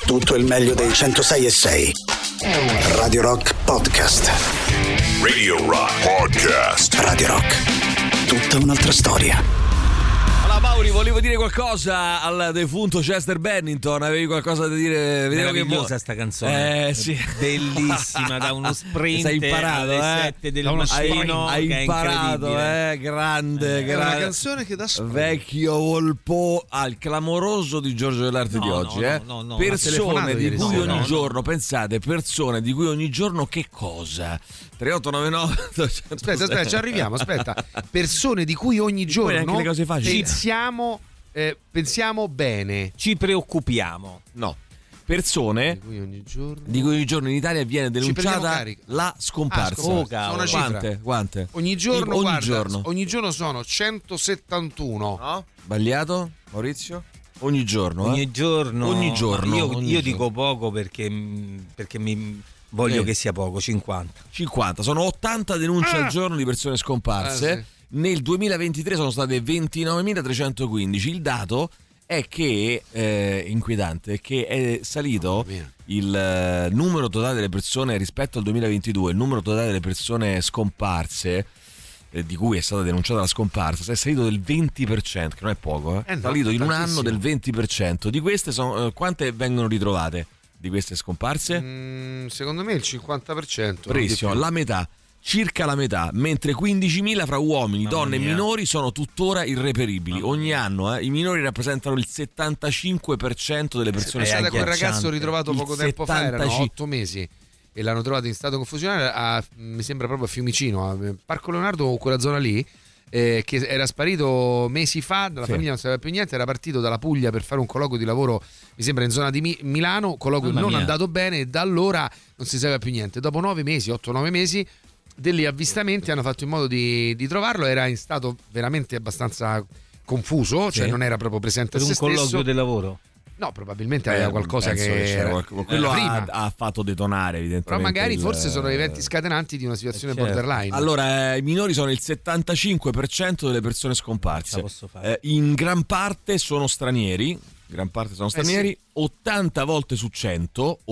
Tutto il meglio dei 106.6. Radio Rock Podcast. Radio Rock Podcast. Radio Rock. Tutta un'altra storia. Mauri, volevo dire qualcosa al defunto Chester Bennington. Avevi qualcosa da dire? Meravigliosa sta canzone. Sì. Bellissima, da uno sprint. Sei imparato, alle 7 del mattino. Hai imparato, grande. È una canzone che dà vecchio volpo al clamoroso di Giorgio Dell'Arte di oggi. No, persone di cui ogni giorno, no. Pensate, persone di cui ogni giorno che cosa? 3899 Aspetta, ci arriviamo, aspetta. Persone di cui ogni giorno anche le cose facili. pensiamo bene. Ci preoccupiamo. No. Persone di cui ogni giorno in Italia viene denunciata la scomparsa. Sono Quante? Ogni giorno, ogni giorno sono 171. No? Sbagliato, Maurizio? Ogni giorno. Ogni giorno. Io dico poco perché mi voglio che sia poco, 50. Sono 80 denunce al giorno di persone scomparse. Sì. Nel 2023 sono state 29.315. Il dato è che inquietante, che è salito il numero totale delle persone rispetto al 2022, il numero totale delle persone scomparse di cui è stata denunciata la scomparsa è salito del 20%, che non è poco, è salito in un anno del 20%. Di queste quante vengono ritrovate di queste scomparse? Secondo me il 50%. Bravissimo, la metà. Circa la metà, mentre 15.000 fra uomini, donne e minori sono tuttora irreperibili. Ogni anno i minori rappresentano il 75% delle persone. Pensate a quel ragazzo ritrovato poco tempo fa, erano 8 mesi e l'hanno trovato in stato confusionale mi sembra proprio a Fiumicino, a Parco Leonardo, quella zona lì, che era sparito mesi fa dalla famiglia, non sapeva più niente, era partito dalla Puglia per fare un colloquio di lavoro, mi sembra in zona di Milano, colloquio non andato bene e da allora non si sapeva più niente. Dopo 8-9 mesi degli avvistamenti hanno fatto in modo di trovarlo. Era in stato veramente abbastanza confuso, cioè non era proprio presente per a se un colloquio stesso. di lavoro. No, probabilmente aveva qualcosa che quello ha fatto detonare, evidentemente. Però magari forse sono eventi scatenanti di una situazione borderline. Allora, i minori sono il 75% delle persone scomparse. In gran parte sono stranieri. 80 volte su 100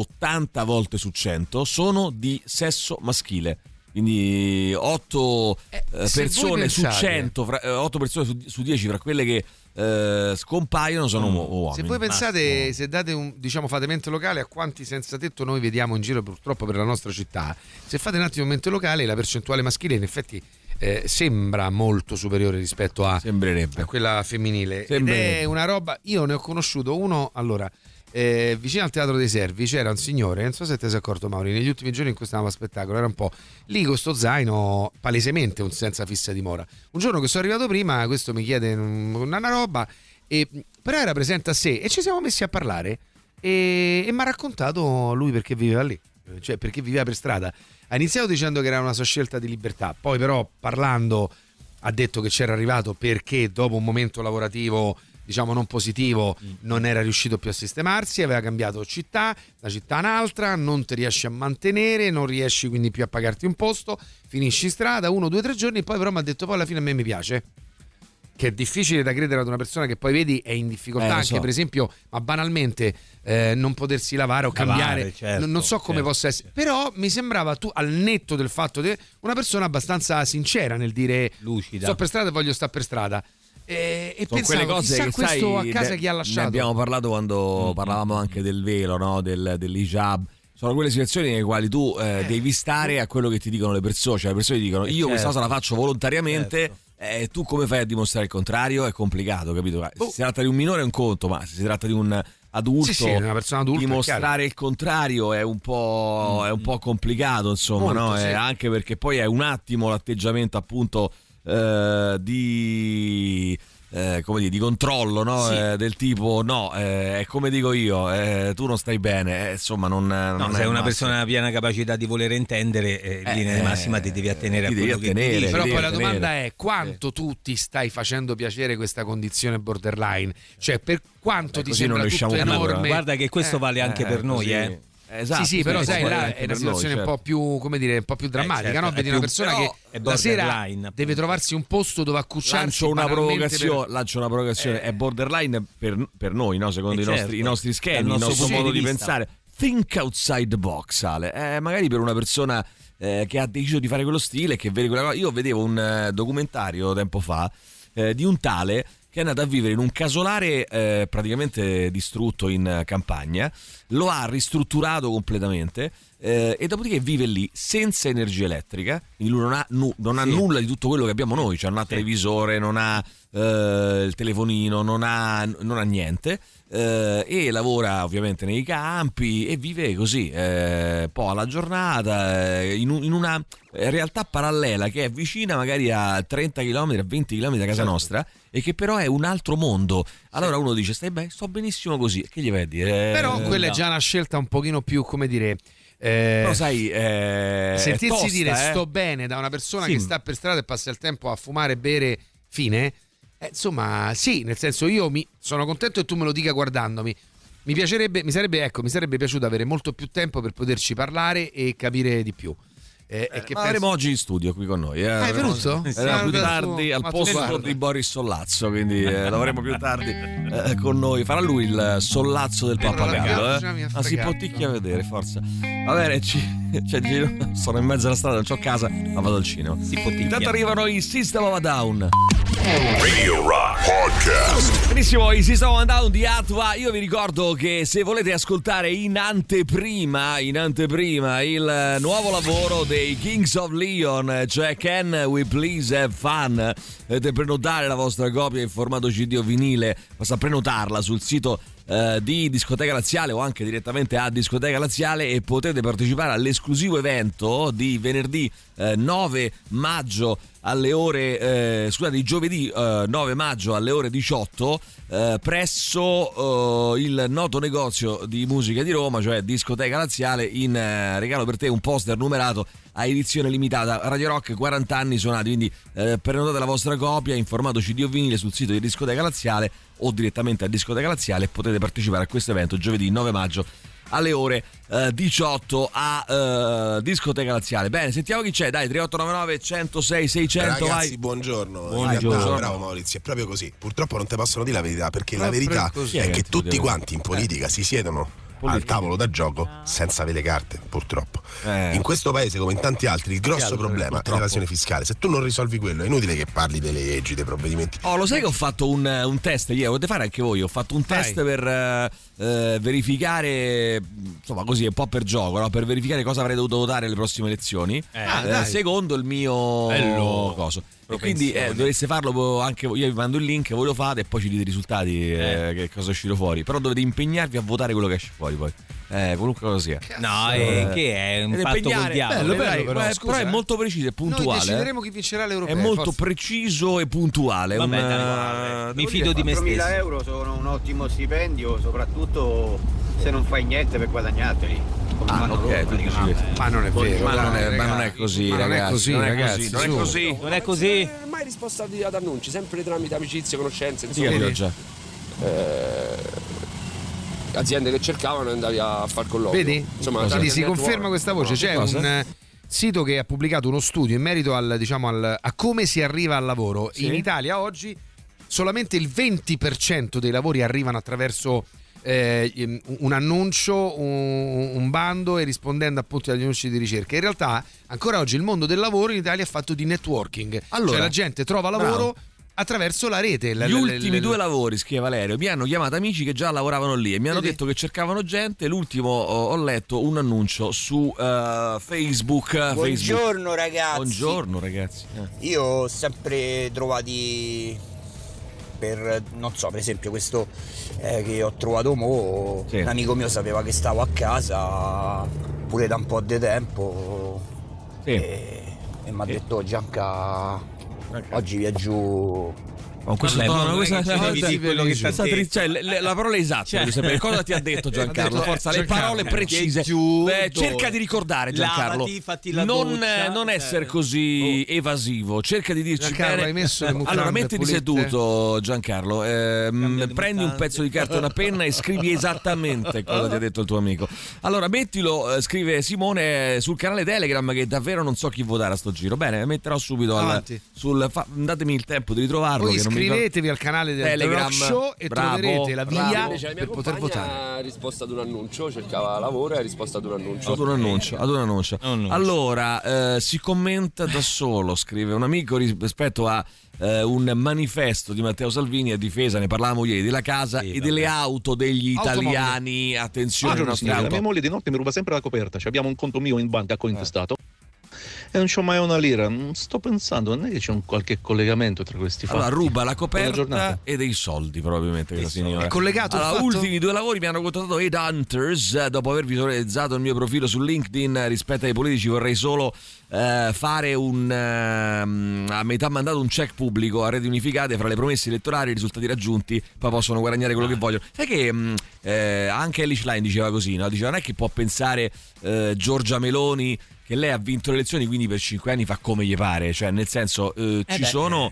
sono di sesso maschile. Quindi 8 persone su 100, 8 persone su 10 fra quelle che scompaiono sono uomini. Se voi pensate, se date fate mente locale a quanti senza tetto noi vediamo in giro purtroppo per la nostra città, se fate un attimo mente locale, la percentuale maschile in effetti sembra molto superiore rispetto a quella femminile. Ed è una roba, io ne ho conosciuto uno, vicino al Teatro dei Servi c'era un signore, non so se ti sei accorto Mauri, negli ultimi giorni in cui stavamo a spettacolo era un po' lì con sto zaino, palesemente un senza fissa dimora. Un giorno che sono arrivato prima, questo mi chiede una roba, però era presente a sé e ci siamo messi a parlare e mi ha raccontato lui perché viveva lì, cioè perché viveva per strada. Ha iniziato dicendo che era una sua scelta di libertà, poi però parlando ha detto che c'era arrivato perché dopo un momento lavorativo non positivo non era riuscito più a sistemarsi, aveva cambiato città, da città a un'altra, non ti riesci a mantenere, non riesci quindi più a pagarti un posto, finisci in strada 1, 2, 3 giorni e poi però mi ha detto poi alla fine a me mi piace, che è difficile da credere ad una persona che poi vedi è in difficoltà anche per esempio, ma banalmente non potersi lavare o cambiare, non so come possa essere, però mi sembrava tu al netto del fatto di una persona abbastanza sincera nel dire lucida, sto per strada e voglio stare per strada. E sono quelle cose che questo sai, a casa chi ha lasciato. Ne abbiamo parlato quando parlavamo anche del velo, no? dell'hijab. Sono quelle situazioni nelle quali tu devi stare a quello che ti dicono le persone. Cioè le persone ti dicono io questa cosa la faccio volontariamente, tu come fai a dimostrare il contrario? È complicato, capito? Se si tratta di un minore è un conto, ma se si tratta di un adulto, una persona adulta, dimostrare il contrario è un po' complicato, insomma. Molto, no? Anche perché poi è un attimo l'atteggiamento appunto di controllo, no? Del tipo è come dico io, tu non stai bene, insomma non sei una persona piena capacità di volere intendere, in linea di massima ti devi attenere a quello che ti dici. Però poi la domanda è quanto tu ti stai facendo piacere questa condizione borderline, cioè per quanto ti sembra tutto enorme. Guarda che questo vale anche per noi, Esatto, sì, però sai, là è una situazione noi, un po' più, come dire, un po' più drammatica, certo, no? Vedi una persona che la sera deve trovarsi un posto dove accucciarsi. Lancio una provocazione, è borderline per noi, no? Secondo i nostri schemi, il nostro modo di pensare. Think outside the box, Ale. Magari per una persona che ha deciso di fare quello stile, che vede quella cosa. Io vedevo un documentario tempo fa di un tale che è andato a vivere in un casolare praticamente distrutto in campagna, lo ha ristrutturato completamente e dopodiché vive lì senza energia elettrica, quindi lui non ha nulla di tutto quello che abbiamo noi, cioè non ha televisore, non ha il telefonino, non ha niente, e lavora ovviamente nei campi e vive così un po' alla giornata in una realtà parallela che è vicina magari a 30 km, a 20 km da casa nostra, e che però è un altro mondo. Allora uno dice sto benissimo così, che gli vai a dire? Però quella è già una scelta un pochino più, come dire, però sai, sentirsi tosta, dire sto bene da una persona che sta per strada e passa il tempo a fumare e bere fine, insomma sì, nel senso, io sono contento che tu me lo dica guardandomi. Mi sarebbe piaciuto avere molto più tempo per poterci parlare e capire di più. Avremo oggi in studio qui con noi. È venuto? Più tardi al posto di Boris Sollazzo, quindi l'avremo più tardi con noi. Farà lui il sollazzo del pappagallo. Si potticchia a vedere, forza. Va bene, sono in mezzo alla strada, non c'ho casa, ma vado al cinema. Intanto arrivano i System of a Down. Radio Rock Podcast. Benissimo, i System of a Down di Atva. Io vi ricordo che se volete ascoltare in anteprima il nuovo lavoro dei Kings of Leon, cioè Can We Please Have Fun, potete prenotare la vostra copia in formato CD o vinile, basta prenotarla sul sito di Discoteca Laziale o anche direttamente a Discoteca Laziale, e potete partecipare all'esclusivo evento di venerdì 9 maggio alle ore di giovedì 9 maggio alle ore 18 presso il noto negozio di musica di Roma, cioè Discoteca Laziale. In regalo per te un poster numerato a edizione limitata, Radio Rock 40 anni suonati, quindi prenotate la vostra copia in formato CD o vinile sul sito di Discoteca Laziale o direttamente a Discoteca Laziale, e potete partecipare a questo evento giovedì 9 maggio alle ore 18 a Discoteca Laziale. Bene, sentiamo chi c'è, dai. 3899 106 600. Ragazzi, vai. buongiorno. Buongiorno. Bravo Maurizio, è proprio così. Purtroppo non ti possono dire la verità, perché la verità è che tutti quanti in politica si siedono al tavolo da gioco senza avere le carte, purtroppo. In questo paese, come in tanti altri, il grosso problema è l'evasione fiscale. Se tu non risolvi quello, è inutile che parli delle leggi, dei provvedimenti. Lo sai che ho fatto un test ieri, potete fare anche voi. Ho fatto un test per verificare, insomma, così un po' per gioco, no? Per verificare cosa avrei dovuto votare alle prossime elezioni, secondo il mio coso. E quindi dovreste farlo anche voi. Io vi mando il link, voi lo fate e poi ci dite i risultati, che cosa è uscito fuori. Però dovete impegnarvi a votare quello che esce fuori poi, qualunque cosa sia. No, che è un fatto col diavolo. Bello, però è molto preciso e puntuale. Noi decideremo chi vincerà l'Europeo. È molto preciso e puntuale. Mi fido di me stesso. 4.000 euro sono un ottimo stipendio, soprattutto se non fai niente per guadagnarteli. Ma non è vero, ma non è così, ragazzi. Non è così. Mai risposto ad annunci, sempre tramite amicizie, conoscenze, insomma. Già. Aziende che cercavano e andavi a far colloquio. Vedi? Insomma, quindi si conferma questa voce. C'è un sito che ha pubblicato uno studio in merito a come si arriva al lavoro. In Italia oggi solamente il 20% dei lavori arrivano attraverso un annuncio, un bando e rispondendo appunto agli annunci di ricerca. In realtà ancora oggi il mondo del lavoro in Italia è fatto di networking, cioè la gente trova lavoro attraverso la rete. Gli ultimi 2 lavori, scrive Valerio, mi hanno chiamato amici che già lavoravano lì e mi hanno detto che cercavano gente. L'ultimo ho letto un annuncio su Facebook. Buongiorno ragazzi. Buongiorno ragazzi. Io ho sempre trovati per esempio questo che ho trovato mo, un amico mio sapeva che stavo a casa pure da un po' di tempo e mi ha detto Gianca, oggi vieni giù Con questo tono, la parola esatta, voglio sapere cosa ti ha detto Giancarlo. Forza, le parole precise. Cerca di ricordare, Giancarlo. Non essere così evasivo. Cerca di dirci Giancarlo, bene. Allora, mettiti seduto, Giancarlo. Prendi un pezzo di carta e una penna e scrivi esattamente cosa ti ha detto il tuo amico. Allora, mettilo, scrive Simone sul canale Telegram, che davvero non so chi votare a sto giro. Bene, metterò subito datemi il tempo di ritrovarlo. Voi iscrivetevi al canale del Telegram Show e troverete la via per poter votare. Ha risposto ad un annuncio, cercava lavoro e ha risposto ad un annuncio. Ad un annuncio. Allora, si commenta da solo, scrive un amico rispetto a un manifesto di Matteo Salvini a difesa, ne parlavamo ieri, della casa e delle auto degli italiani. Attenzione, la mia moglie di notte mi ruba sempre la coperta. Abbiamo un conto mio in banca cointestato e non c'ho mai una lira. Sto pensando, non è che c'è un qualche collegamento tra questi fatti? Allora, ruba la coperta e dei soldi, probabilmente, questa signora. È collegato. Allora, ultimi 2 lavori mi hanno contattato Headhunters. Dopo aver visualizzato il mio profilo su LinkedIn, rispetto ai politici vorrei solo fare a metà mandato un check pubblico a reti unificate fra le promesse elettorali e i risultati raggiunti, poi possono guadagnare quello che vogliono. Sai che anche Ellie Schlein diceva così, no? Diceva, non è che può pensare Giorgia Meloni che lei ha vinto le elezioni, quindi per 5 anni fa come gli pare, cioè nel senso ci sono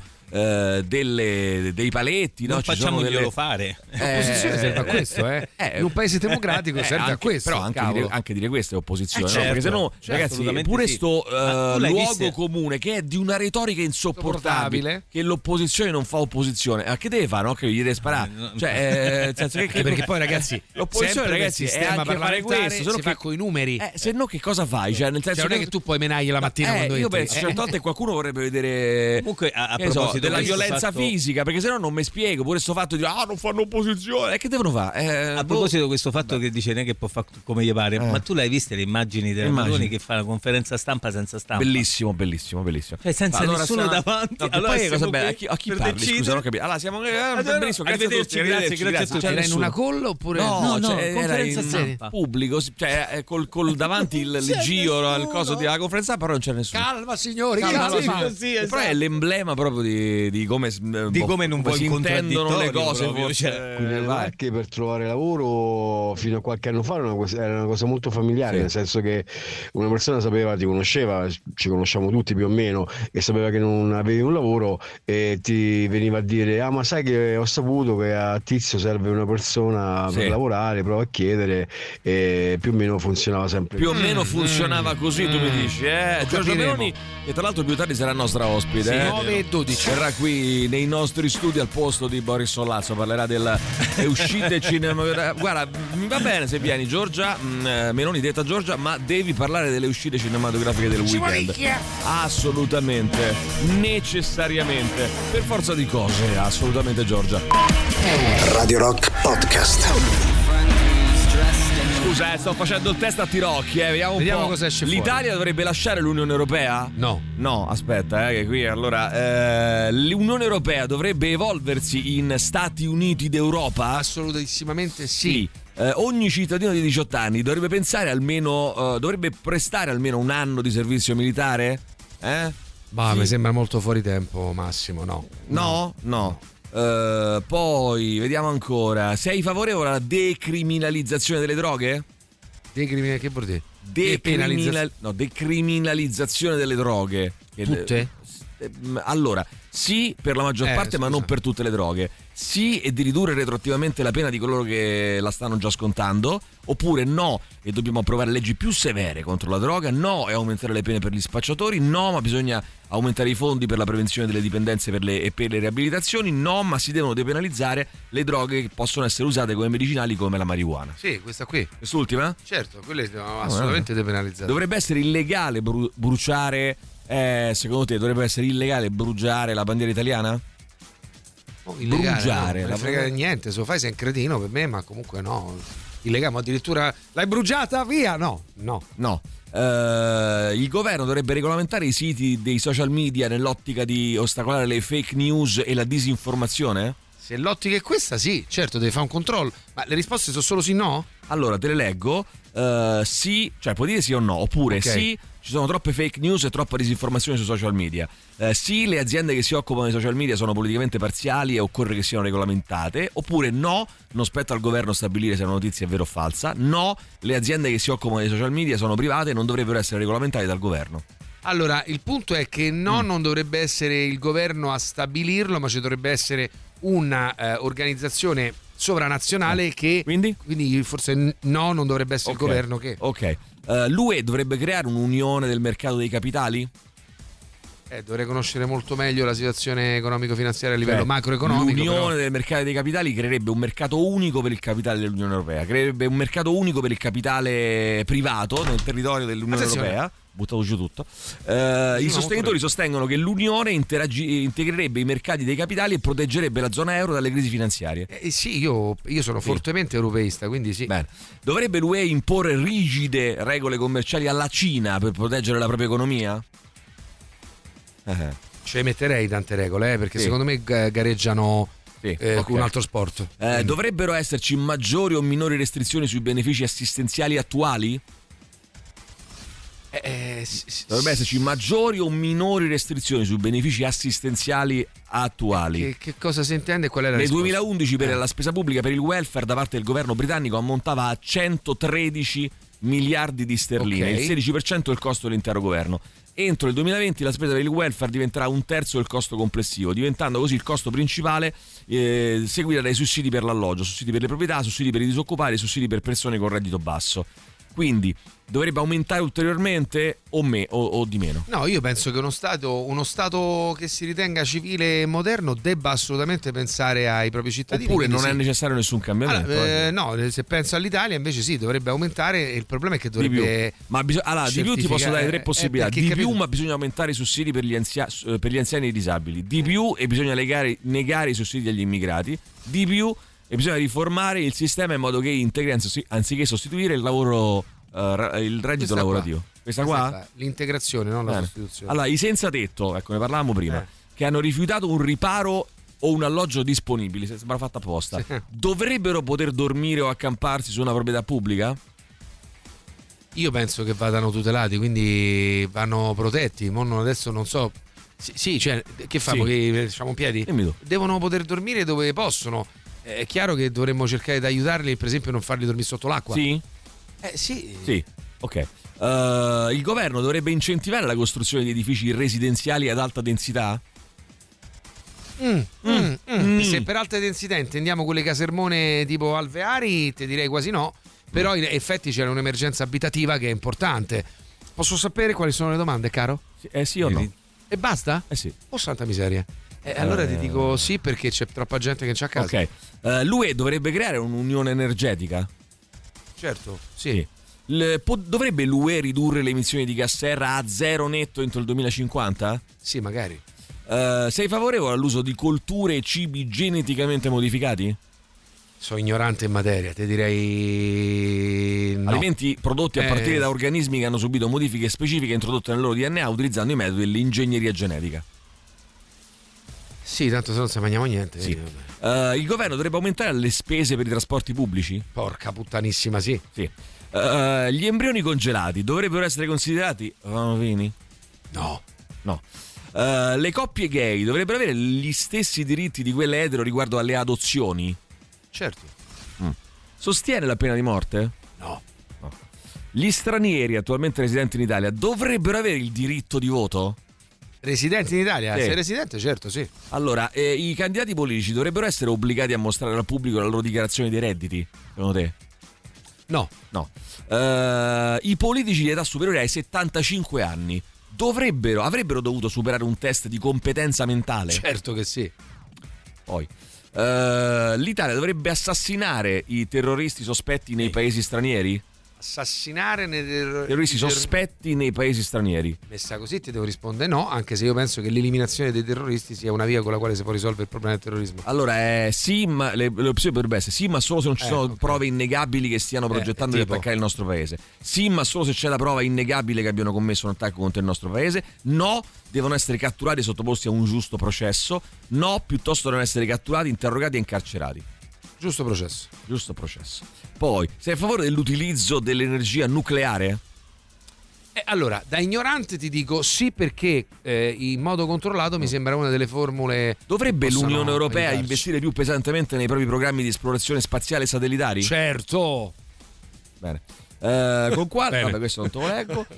dei paletti, non no? facciamoglielo fare. L'opposizione serve a questo, in un paese democratico serve a questo. Però anche dire questo è opposizione, certo, no? Perché sennò, ragazzi, pure sto luogo comune che è di una retorica insopportabile, che l'opposizione non fa opposizione. A che deve fare? No? Che gli deve sparare? Cioè, perché poi, ragazzi, l'opposizione, ragazzi, è anche fare questo, si fa con i numeri. Se no, che cosa fai? Cioè, nel senso, non è che tu puoi menargli la mattina quando io penso certe volte qualcuno vorrebbe vedere. Comunque, a proposito della violenza fisica, perché sennò non mi spiego. Pure sto fatto di non fanno opposizione, che devono fare? A proposito di questo fatto che dice che può fare come gli pare, ma tu l'hai viste le immagini della Meloni che fa la conferenza stampa senza stampa? Bellissimo. Cioè, senza nessuno davanti. No, allora, poi cosa bella? A chi parli? Scusa, non capito. Allora siamo benissimo, grazie a tutti. Era in una call oppure no, conferenza stampa pubblico, cioè col davanti il giro, il coso della conferenza stampa, però non c'è nessuno. Calma signori, però è l'emblema proprio di come non vuoi si intendono le cose, anche per trovare lavoro fino a qualche anno fa era una cosa molto familiare, nel senso che una persona sapeva, ti conosceva, ci conosciamo tutti più o meno, e sapeva che non avevi un lavoro e ti veniva a dire ma sai che ho saputo che a Tizio serve una persona per lavorare, prova a chiedere, e più o meno funzionava sempre. Più o meno funzionava così, tu mi dici, Giorgia Meloni, che tra l'altro più tardi sarà nostra ospite, 9:12 verrà qui nei nostri studi al posto di Boris Sollazzo, parlerà delle uscite cinematografiche. Guarda, va bene se vieni, Giorgia Meloni detta Giorgia, ma devi parlare delle uscite cinematografiche del weekend. Assolutamente, necessariamente, per forza di cose, assolutamente, Giorgia. Radio Rock Podcast. Scusa, sto facendo il test a tirocchi, vediamo cosa esce fuori. L'Italia dovrebbe lasciare l'Unione Europea? No, aspetta, che qui allora l'Unione Europea dovrebbe evolversi in Stati Uniti d'Europa? Assolutissimamente sì. Ogni cittadino di 18 anni dovrebbe pensare almeno dovrebbe prestare almeno un anno di servizio militare? Mi sembra molto fuori tempo, Massimo. No. Poi vediamo ancora. Sei favorevole alla decriminalizzazione delle droghe? Che vuol dire? Decriminalizzazione delle droghe. Tutte? Allora, sì per la maggior parte, ma non per tutte le droghe. Sì, e di ridurre retroattivamente la pena di coloro che la stanno già scontando. Oppure no, e dobbiamo approvare leggi più severe contro la droga. No, e aumentare le pene per gli spacciatori. No, ma bisogna aumentare i fondi per la prevenzione delle dipendenze e per le riabilitazioni. No, ma si devono depenalizzare le droghe che possono essere usate come medicinali, come la marijuana. Sì, questa qui. Quest'ultima? Certo, quelle sono assolutamente depenalizzate. Dovrebbe essere illegale bruciare, secondo te dovrebbe essere illegale bruciare la bandiera italiana? Illegale, bruciare, non frega niente, se lo fai sei un cretino per me, ma comunque no. Illegale, ma addirittura l'hai bruciata via? No. Il governo dovrebbe regolamentare i siti dei social media nell'ottica di ostacolare le fake news e la disinformazione? Se l'ottica è questa, sì, certo, deve fare un controllo. Ma le risposte sono solo sì no? Allora, te le leggo. Sì, cioè puoi dire sì o no, oppure sì, ci sono troppe fake news e troppa disinformazione sui social media. Sì, le aziende che si occupano dei social media sono politicamente parziali e occorre che siano regolamentate. Oppure no, non spetta al governo stabilire se una notizia è vera o falsa. No, le aziende che si occupano dei social media sono private e non dovrebbero essere regolamentate dal governo. Allora, il punto è che non dovrebbe essere il governo a stabilirlo, ma ci dovrebbe essere una organizzazione sovranazionale che quindi forse non dovrebbe essere il governo che l'UE dovrebbe creare un'unione del mercato dei capitali? Dovrei conoscere molto meglio la situazione economico-finanziaria a livello macroeconomico. L'unione del mercato dei capitali creerebbe un mercato unico per il capitale dell'Unione Europea, creerebbe un mercato unico per il capitale privato nel territorio dell'Unione Europea. Buttato giù tutto. I sostenitori sostengono che l'Unione integrerebbe i mercati dei capitali e proteggerebbe la zona euro dalle crisi finanziarie. Sì, io sono fortemente europeista, quindi sì. Bene. Dovrebbe l'UE imporre rigide regole commerciali alla Cina per proteggere la propria economia? Ce le metterei tante regole, perché secondo me gareggiano con un altro sport. Dovrebbero esserci maggiori o minori restrizioni sui benefici assistenziali attuali? Dovrebbe esserci maggiori o minori restrizioni sui benefici assistenziali attuali. Che cosa si intende? Qual è la risposta? Nel 2011 per la spesa pubblica per il welfare da parte del governo britannico ammontava a 113 miliardi di sterline, il 16% del costo dell'intero governo. Entro il 2020 la spesa per il welfare diventerà un terzo del costo complessivo, diventando così il costo principale seguita dai sussidi per l'alloggio, sussidi per le proprietà, sussidi per i disoccupati, sussidi per persone con reddito basso. Quindi dovrebbe aumentare ulteriormente o di meno? No, io penso che uno Stato che si ritenga civile e moderno debba assolutamente pensare ai propri cittadini. Oppure non è necessario nessun cambiamento? No, se penso all'Italia invece sì, dovrebbe aumentare. Il problema è che dovrebbe di più ti posso dare tre possibilità. Di più, ma bisogna aumentare i sussidi per gli anziani e i disabili. Di più, e bisogna negare i sussidi agli immigrati. Di più, e bisogna riformare il sistema in modo che integri anziché sostituire il lavoro il reddito lavorativo. Questa qua? L'integrazione, non la sostituzione. Allora, i senza tetto, ecco, ne parlavamo prima, che hanno rifiutato un riparo o un alloggio disponibili, se sembra fatto apposta, dovrebbero poter dormire o accamparsi su una proprietà pubblica? Io penso che vadano tutelati, quindi vanno protetti. Adesso non so. Sì, cioè, che famo? Che facciamo in piedi? Devono poter dormire dove possono. È chiaro che dovremmo cercare di aiutarli, per esempio non farli dormire sotto l'acqua. Sì? Sì, ok. Il governo dovrebbe incentivare la costruzione di edifici residenziali ad alta densità? Se per alta densità intendiamo quelle casermone tipo alveari, ti direi quasi no. Però in effetti c'è un'emergenza abitativa che è importante. Posso sapere quali sono le domande, caro? Sì o no? E basta? Sì. Oh santa miseria. Allora ti dico sì, perché c'è troppa gente che c'ha a casa. Ok. L'UE dovrebbe creare un'unione energetica? Certo, sì. Dovrebbe l'UE ridurre le emissioni di gas serra a zero netto entro il 2050? Sì, magari. Sei favorevole all'uso di colture e cibi geneticamente modificati? Sono ignorante in materia, ti direi no. Alimenti prodotti a partire da organismi che hanno subito modifiche specifiche introdotte nel loro DNA utilizzando i metodi dell'ingegneria genetica. Sì, tanto se non si mangiamo niente. Sì. Il governo dovrebbe aumentare le spese per i trasporti pubblici? Porca puttanissima, sì. Gli embrioni congelati dovrebbero essere considerati bambini? No. Le coppie gay dovrebbero avere gli stessi diritti di quelle etero riguardo alle adozioni? Certo. Sostiene la pena di morte? No. Gli stranieri attualmente residenti in Italia dovrebbero avere il diritto di voto? Residenti in Italia? Sì. Sei residente? Certo, sì. Allora, i candidati politici dovrebbero essere obbligati a mostrare al pubblico la loro dichiarazione dei redditi? Secondo te? No. I politici di età superiore ai 75 anni avrebbero dovuto superare un test di competenza mentale? Certo che sì. Poi l'Italia dovrebbe assassinare i terroristi sospetti nei paesi stranieri? assassinare terroristi sospetti nei paesi stranieri. Messa così ti devo rispondere no, anche se io penso che l'eliminazione dei terroristi sia una via con la quale si può risolvere il problema del terrorismo. Allora sì, ma le opzioni potrebbero essere sì, ma solo se non ci sono prove innegabili che stiano progettando di attaccare il nostro paese. Sì, ma solo se c'è la prova innegabile che abbiano commesso un attacco contro il nostro paese. No, devono essere catturati e sottoposti a un giusto processo. No, piuttosto devono essere catturati, interrogati e incarcerati. Giusto processo. Poi, sei a favore dell'utilizzo dell'energia nucleare? Allora, da ignorante ti dico sì, perché in modo controllato mi sembra una delle formule. Dovrebbe l'Unione Europea investire più pesantemente nei propri programmi di esplorazione spaziale e satellitari? Certo. Bene. Con quale? Vabbè, questo non te lo leggo.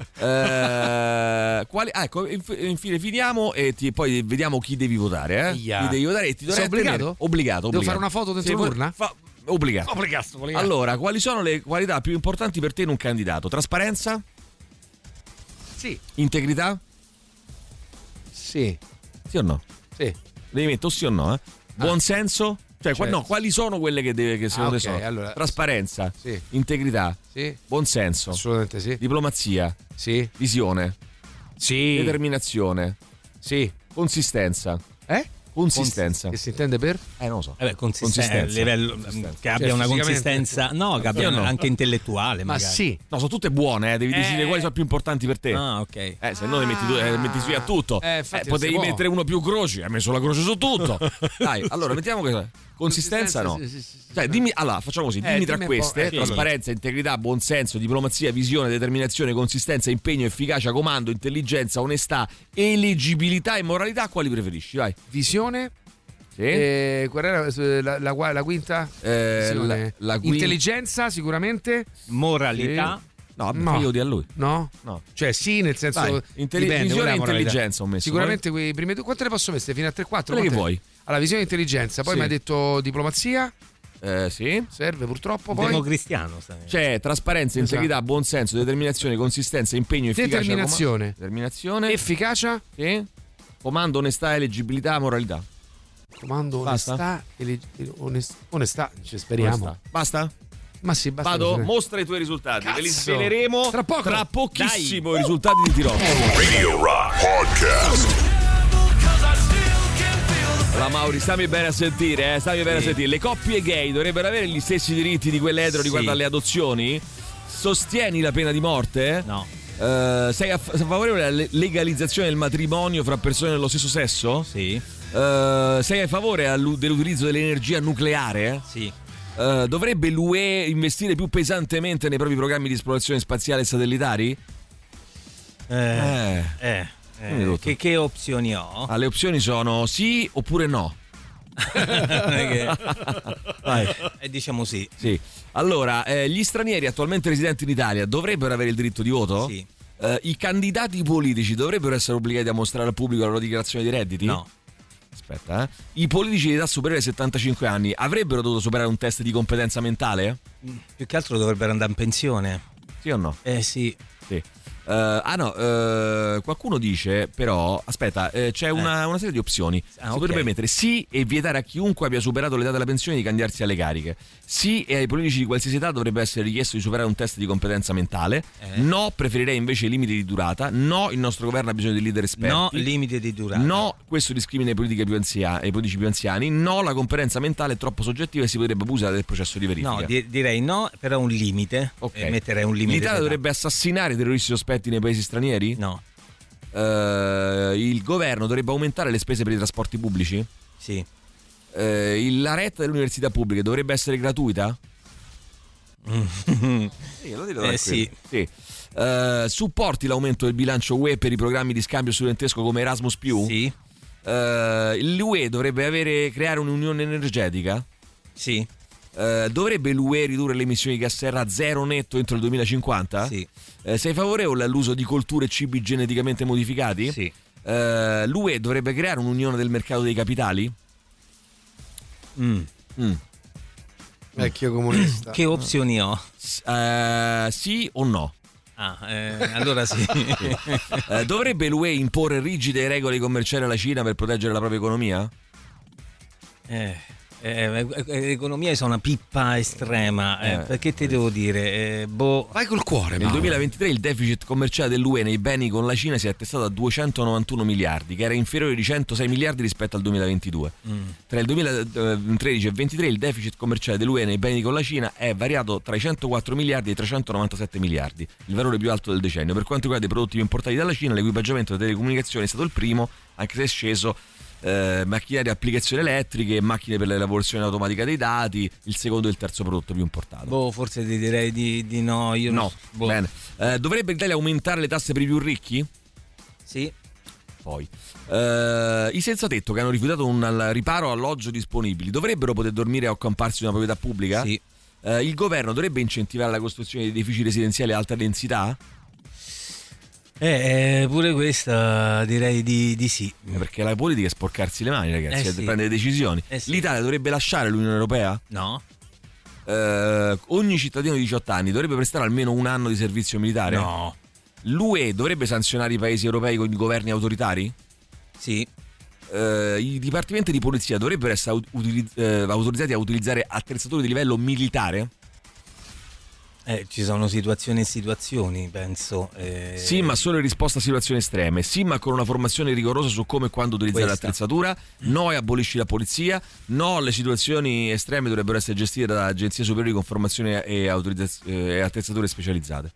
Ecco, infine finiamo e poi vediamo chi devi votare. Chi devi votare e ti dovrei obbligato? Obbligato. Devo fare una foto dentro l'urna? Obbligato. Obbligato. Allora, quali sono le qualità più importanti per te in un candidato? Trasparenza? Sì. Integrità? Sì. Sì o no? Sì. Devi mettere sì o no? Buon senso? Cioè, no, quali sono quelle che secondo te sono? Allora, trasparenza, sì. Integrità, sì. Buon senso, assolutamente sì. Diplomazia, sì. Visione, sì. Determinazione, sì. Consistenza. Consistenza. Che si intende per? Non lo so. Consistenza. Livello, che abbia una consistenza, no, che abbia anche intellettuale. Ma magari. sì. No, sono tutte buone, devi decidere quali sono più importanti per te. Ah, ok. Se no metti su a tutto. Potevi mettere uno più croci, hai messo la croce su tutto. Dai, allora mettiamo che consistenza no. Sì. Cioè, dimmi, allora facciamo così, dimmi tra queste: trasparenza, integrità, buonsenso, diplomazia, visione, determinazione, consistenza, impegno, efficacia, comando, intelligenza, onestà, eleggibilità e moralità, quali preferisci? Vai. Visione. Sì. Qual era la quinta? La intelligenza sicuramente. Moralità. Sì. No, io di a lui. No. Cioè sì, nel senso dipende, visione e intelligenza ho messo. Sicuramente quei primi due. Quante ne posso mettere? Fino a 3-4? Quelle che vuoi. Allora, visione e intelligenza. Poi mi hai detto diplomazia. Sì. Serve purtroppo. Poi democristiano. C'è trasparenza, integrità, buonsenso, determinazione, consistenza, impegno, efficacia. Determinazione. Efficacia. Sì. Comando, onestà, eleggibilità, moralità. Comando, onestà. Ci speriamo. Basta? Ma sì, basta. Vado, mostra i tuoi risultati. Ve li sveleremo tra pochissimo. I risultati di Tirò. Radio Rock Podcast. La Mauri, stammi bene a sentire, Le coppie gay dovrebbero avere gli stessi diritti di quelle etero riguardo alle adozioni? Sostieni la pena di morte? No. Sei favorevole alla legalizzazione del matrimonio fra persone dello stesso sesso? Sì. Sei a favore dell'utilizzo dell'energia nucleare? Sì. Dovrebbe l'UE investire più pesantemente nei propri programmi di esplorazione spaziale e satellitari? Che opzioni ho? Le opzioni sono sì oppure no. Diciamo sì. Allora, gli stranieri attualmente residenti in Italia dovrebbero avere il diritto di voto? Sì. I candidati politici dovrebbero essere obbligati a mostrare al pubblico la loro dichiarazione di redditi? No. Aspetta, I politici di età superiore ai 75 anni avrebbero dovuto superare un test di competenza mentale? Più che altro dovrebbero andare in pensione. Sì o no? Sì. Qualcuno dice però, aspetta, c'è una serie di opzioni. Si potrebbe mettere sì e vietare a chiunque abbia superato l'età della pensione di candidarsi alle cariche. Sì, e ai politici di qualsiasi età dovrebbe essere richiesto di superare un test di competenza mentale. No, preferirei invece i limiti di durata. No, il nostro governo ha bisogno di leader esperti. No, limiti di durata. No, questo discrimina i politici più anziani. No, la competenza mentale è troppo soggettiva e si potrebbe abusare del processo di verifica. No, direi no, però un limite. Metterei un limite. L'Italia dovrebbe assassinare i terroristi sospetti nei paesi stranieri? No. Il governo dovrebbe aumentare le spese per i trasporti pubblici? Sì. La retta delle università pubbliche dovrebbe essere gratuita? Sì. Supporti l'aumento del bilancio UE per i programmi di scambio studentesco come Erasmus+? Sì. L'UE dovrebbe creare un'unione energetica? Sì. Dovrebbe l'UE ridurre le emissioni di gas serra a zero netto entro il 2050? Sì. Sei favorevole all'uso di colture e cibi geneticamente modificati? Sì. L'UE dovrebbe creare un'unione del mercato dei capitali? Vecchio comunista. Che opzioni ho? Sì o no? Allora sì. Dovrebbe l'UE imporre rigide regole commerciali alla Cina per proteggere la propria economia? L'economia è una pippa estrema, perché ti devo dire? Vai col cuore. Nel 2023 il deficit commerciale dell'UE nei beni con la Cina si è attestato a 291 miliardi, che era inferiore di 106 miliardi rispetto al 2022. Tra il 2013 e il 2023 il deficit commerciale dell'UE nei beni con la Cina è variato tra i 104 miliardi e i 397 miliardi, il valore più alto del decennio. Per quanto riguarda i prodotti più importati dalla Cina, l'equipaggiamento delle telecomunicazioni è stato il primo, anche se è sceso macchinari, applicazioni elettriche, macchine per la lavorazione automatica dei dati, il secondo e il terzo prodotto più importato. Forse ti direi di no. Io no. Bene. Dovrebbe l'Italia aumentare le tasse per i più ricchi? Sì. Poi i senza tetto che hanno rifiutato un riparo alloggio disponibili dovrebbero poter dormire o accamparsi in una proprietà pubblica? Sì. Il governo dovrebbe incentivare la costruzione di edifici residenziali a alta densità? Pure questa direi di sì. Perché la politica è sporcarsi le mani, ragazzi, sì. prendere decisioni. Sì. L'Italia dovrebbe lasciare l'Unione Europea? No. Ogni cittadino di 18 anni dovrebbe prestare almeno un anno di servizio militare? No. L'UE dovrebbe sanzionare i paesi europei con i governi autoritari? Sì. I dipartimenti di polizia dovrebbero essere autorizzati a utilizzare attrezzature di livello militare? Ci sono situazioni e situazioni, penso. Sì, ma solo in risposta a situazioni estreme. Sì, ma con una formazione rigorosa su come e quando utilizzare l'attrezzatura. No, e abolisci la polizia. No, le situazioni estreme dovrebbero essere gestite da agenzie superiori con formazione e attrezzature specializzate.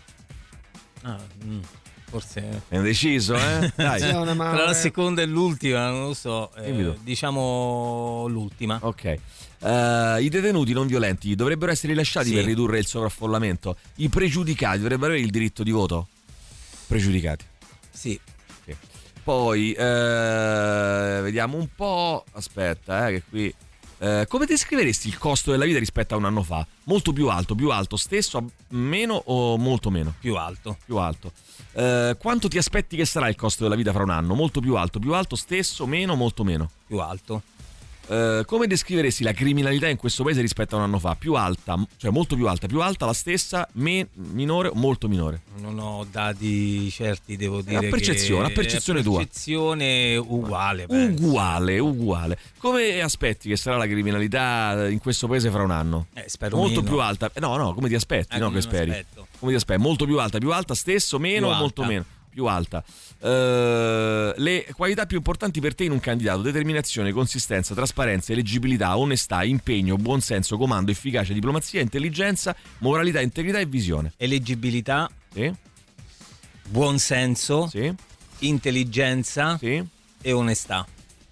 Forse è deciso, Dai. Tra la seconda e l'ultima, non lo so. Diciamo l'ultima. Ok. I detenuti non violenti dovrebbero essere rilasciati per ridurre il sovraffollamento. I pregiudicati dovrebbero avere il diritto di voto? Pregiudicati. Sì. Poi vediamo un po'. Aspetta, che qui. Come descriveresti il costo della vita rispetto a un anno fa? Molto più alto, stesso, meno o molto meno? Più alto. Quanto ti aspetti che sarà il costo della vita fra un anno? Molto più alto, stesso, meno, molto meno? Più alto. Come descriveresti la criminalità in questo paese rispetto a un anno fa? Più alta, cioè molto più alta, la stessa, minore o molto minore? Non ho dati certi, devo dire. A percezione tua. Percezione uguale. Uguale. Come aspetti che sarà la criminalità in questo paese fra un anno? Spero molto meno. Più alta. No, come ti aspetti? No, che speri. Come ti aspetti? Molto più alta, stesso, meno o molto meno? Più alta. Le qualità più importanti per te in un candidato: determinazione, consistenza, trasparenza, eleggibilità, onestà, impegno, buonsenso, comando, efficacia, diplomazia, intelligenza, moralità, integrità e visione. Eleggibilità, sì. Buonsenso, sì. Intelligenza, sì. E onestà.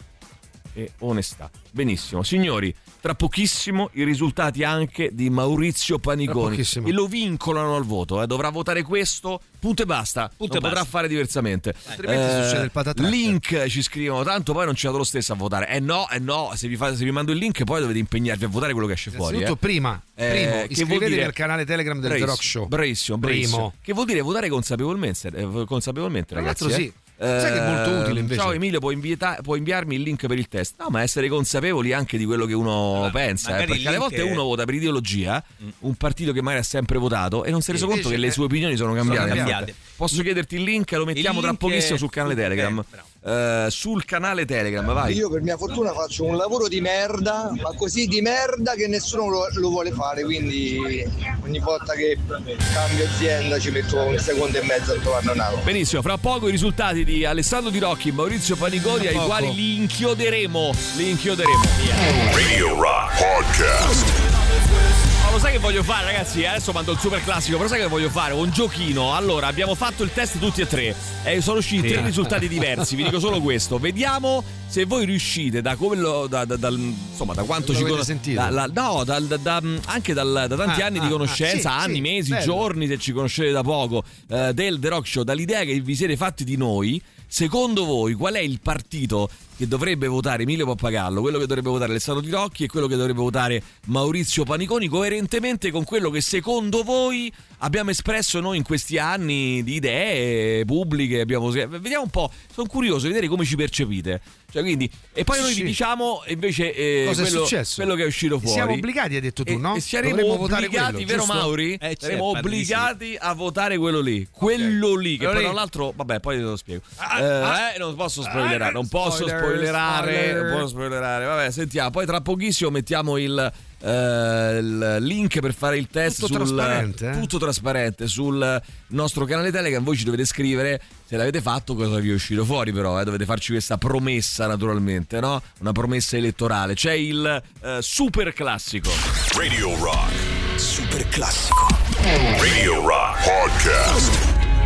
Benissimo, signori, tra pochissimo i risultati anche di Maurizio Paniconi e lo vincolano al voto, dovrà votare questo, punto e basta. Potrà fare diversamente, altrimenti succede il patatrack. Link ci scrivono, tanto poi non ci vado lo stesso a votare. No, se vi mando il link poi dovete impegnarvi a votare quello che esce fuori. Innanzitutto primo iscrivetevi al canale Telegram del The Rock Show. Bravissimo. Che vuol dire votare consapevolmente, ragazzi. Sì. Sai che è molto utile invece. Ciao Emilio, puoi inviarmi il link per il test? No, ma essere consapevoli anche di quello che uno pensa, perché alle volte uno vota per ideologia, un partito che magari ha sempre votato e non si è reso conto che le sue opinioni sono cambiate. Posso chiederti il link? Lo mettiamo tra pochissimo sul canale Telegram. Sul canale Telegram, vai. Io per mia fortuna faccio un lavoro di merda, ma così di merda che nessuno lo vuole fare, quindi ogni volta che cambio azienda ci metto un secondo e mezzo a trovarne un'altra. Benissimo, fra poco i risultati di Alessandro Di Rocchi e Maurizio Paniconi, ai quali li inchioderemo. Radio Rock Podcast. Lo sai che voglio fare, ragazzi? Adesso mando il super classico, però sai che voglio fare? Un giochino. Allora, abbiamo fatto il test tutti e tre e sono usciti tre risultati diversi. Vi dico solo questo. Vediamo se voi riuscite da quello insomma, da quanto ci conoscete. Anche da tanti anni di conoscenza, anni, mesi, giorni, se ci conoscete da poco, del The Rock Show, dall'idea che vi siete fatti di noi. Secondo voi qual è il partito che dovrebbe votare Emilio Pappagallo, quello che dovrebbe votare Alessandro Di Rocchi e quello che dovrebbe votare Maurizio Paniconi, coerentemente con quello che secondo voi abbiamo espresso noi in questi anni di idee pubbliche? Vediamo un po', sono curioso di vedere come ci percepite. Cioè, quindi, e poi noi vi diciamo invece cosa è successo? Quello che è uscito fuori. Siamo obbligati, hai detto tu, no? E saremo obbligati, vero Mauri? Saremo obbligati a votare quello lì. Quello lì, che poi tra l'altro, vabbè, poi te lo spiego. Non posso spoilerare, non posso spoilerare. Vabbè, sentiamo, poi tra pochissimo mettiamo il link per fare il test tutto trasparente sul nostro canale Telegram. Voi ci dovete scrivere se l'avete fatto, cosa vi è uscito fuori, però dovete farci questa promessa, naturalmente, no? Una promessa elettorale. C'è il super classico Radio Rock super classico Radio Rock Podcast.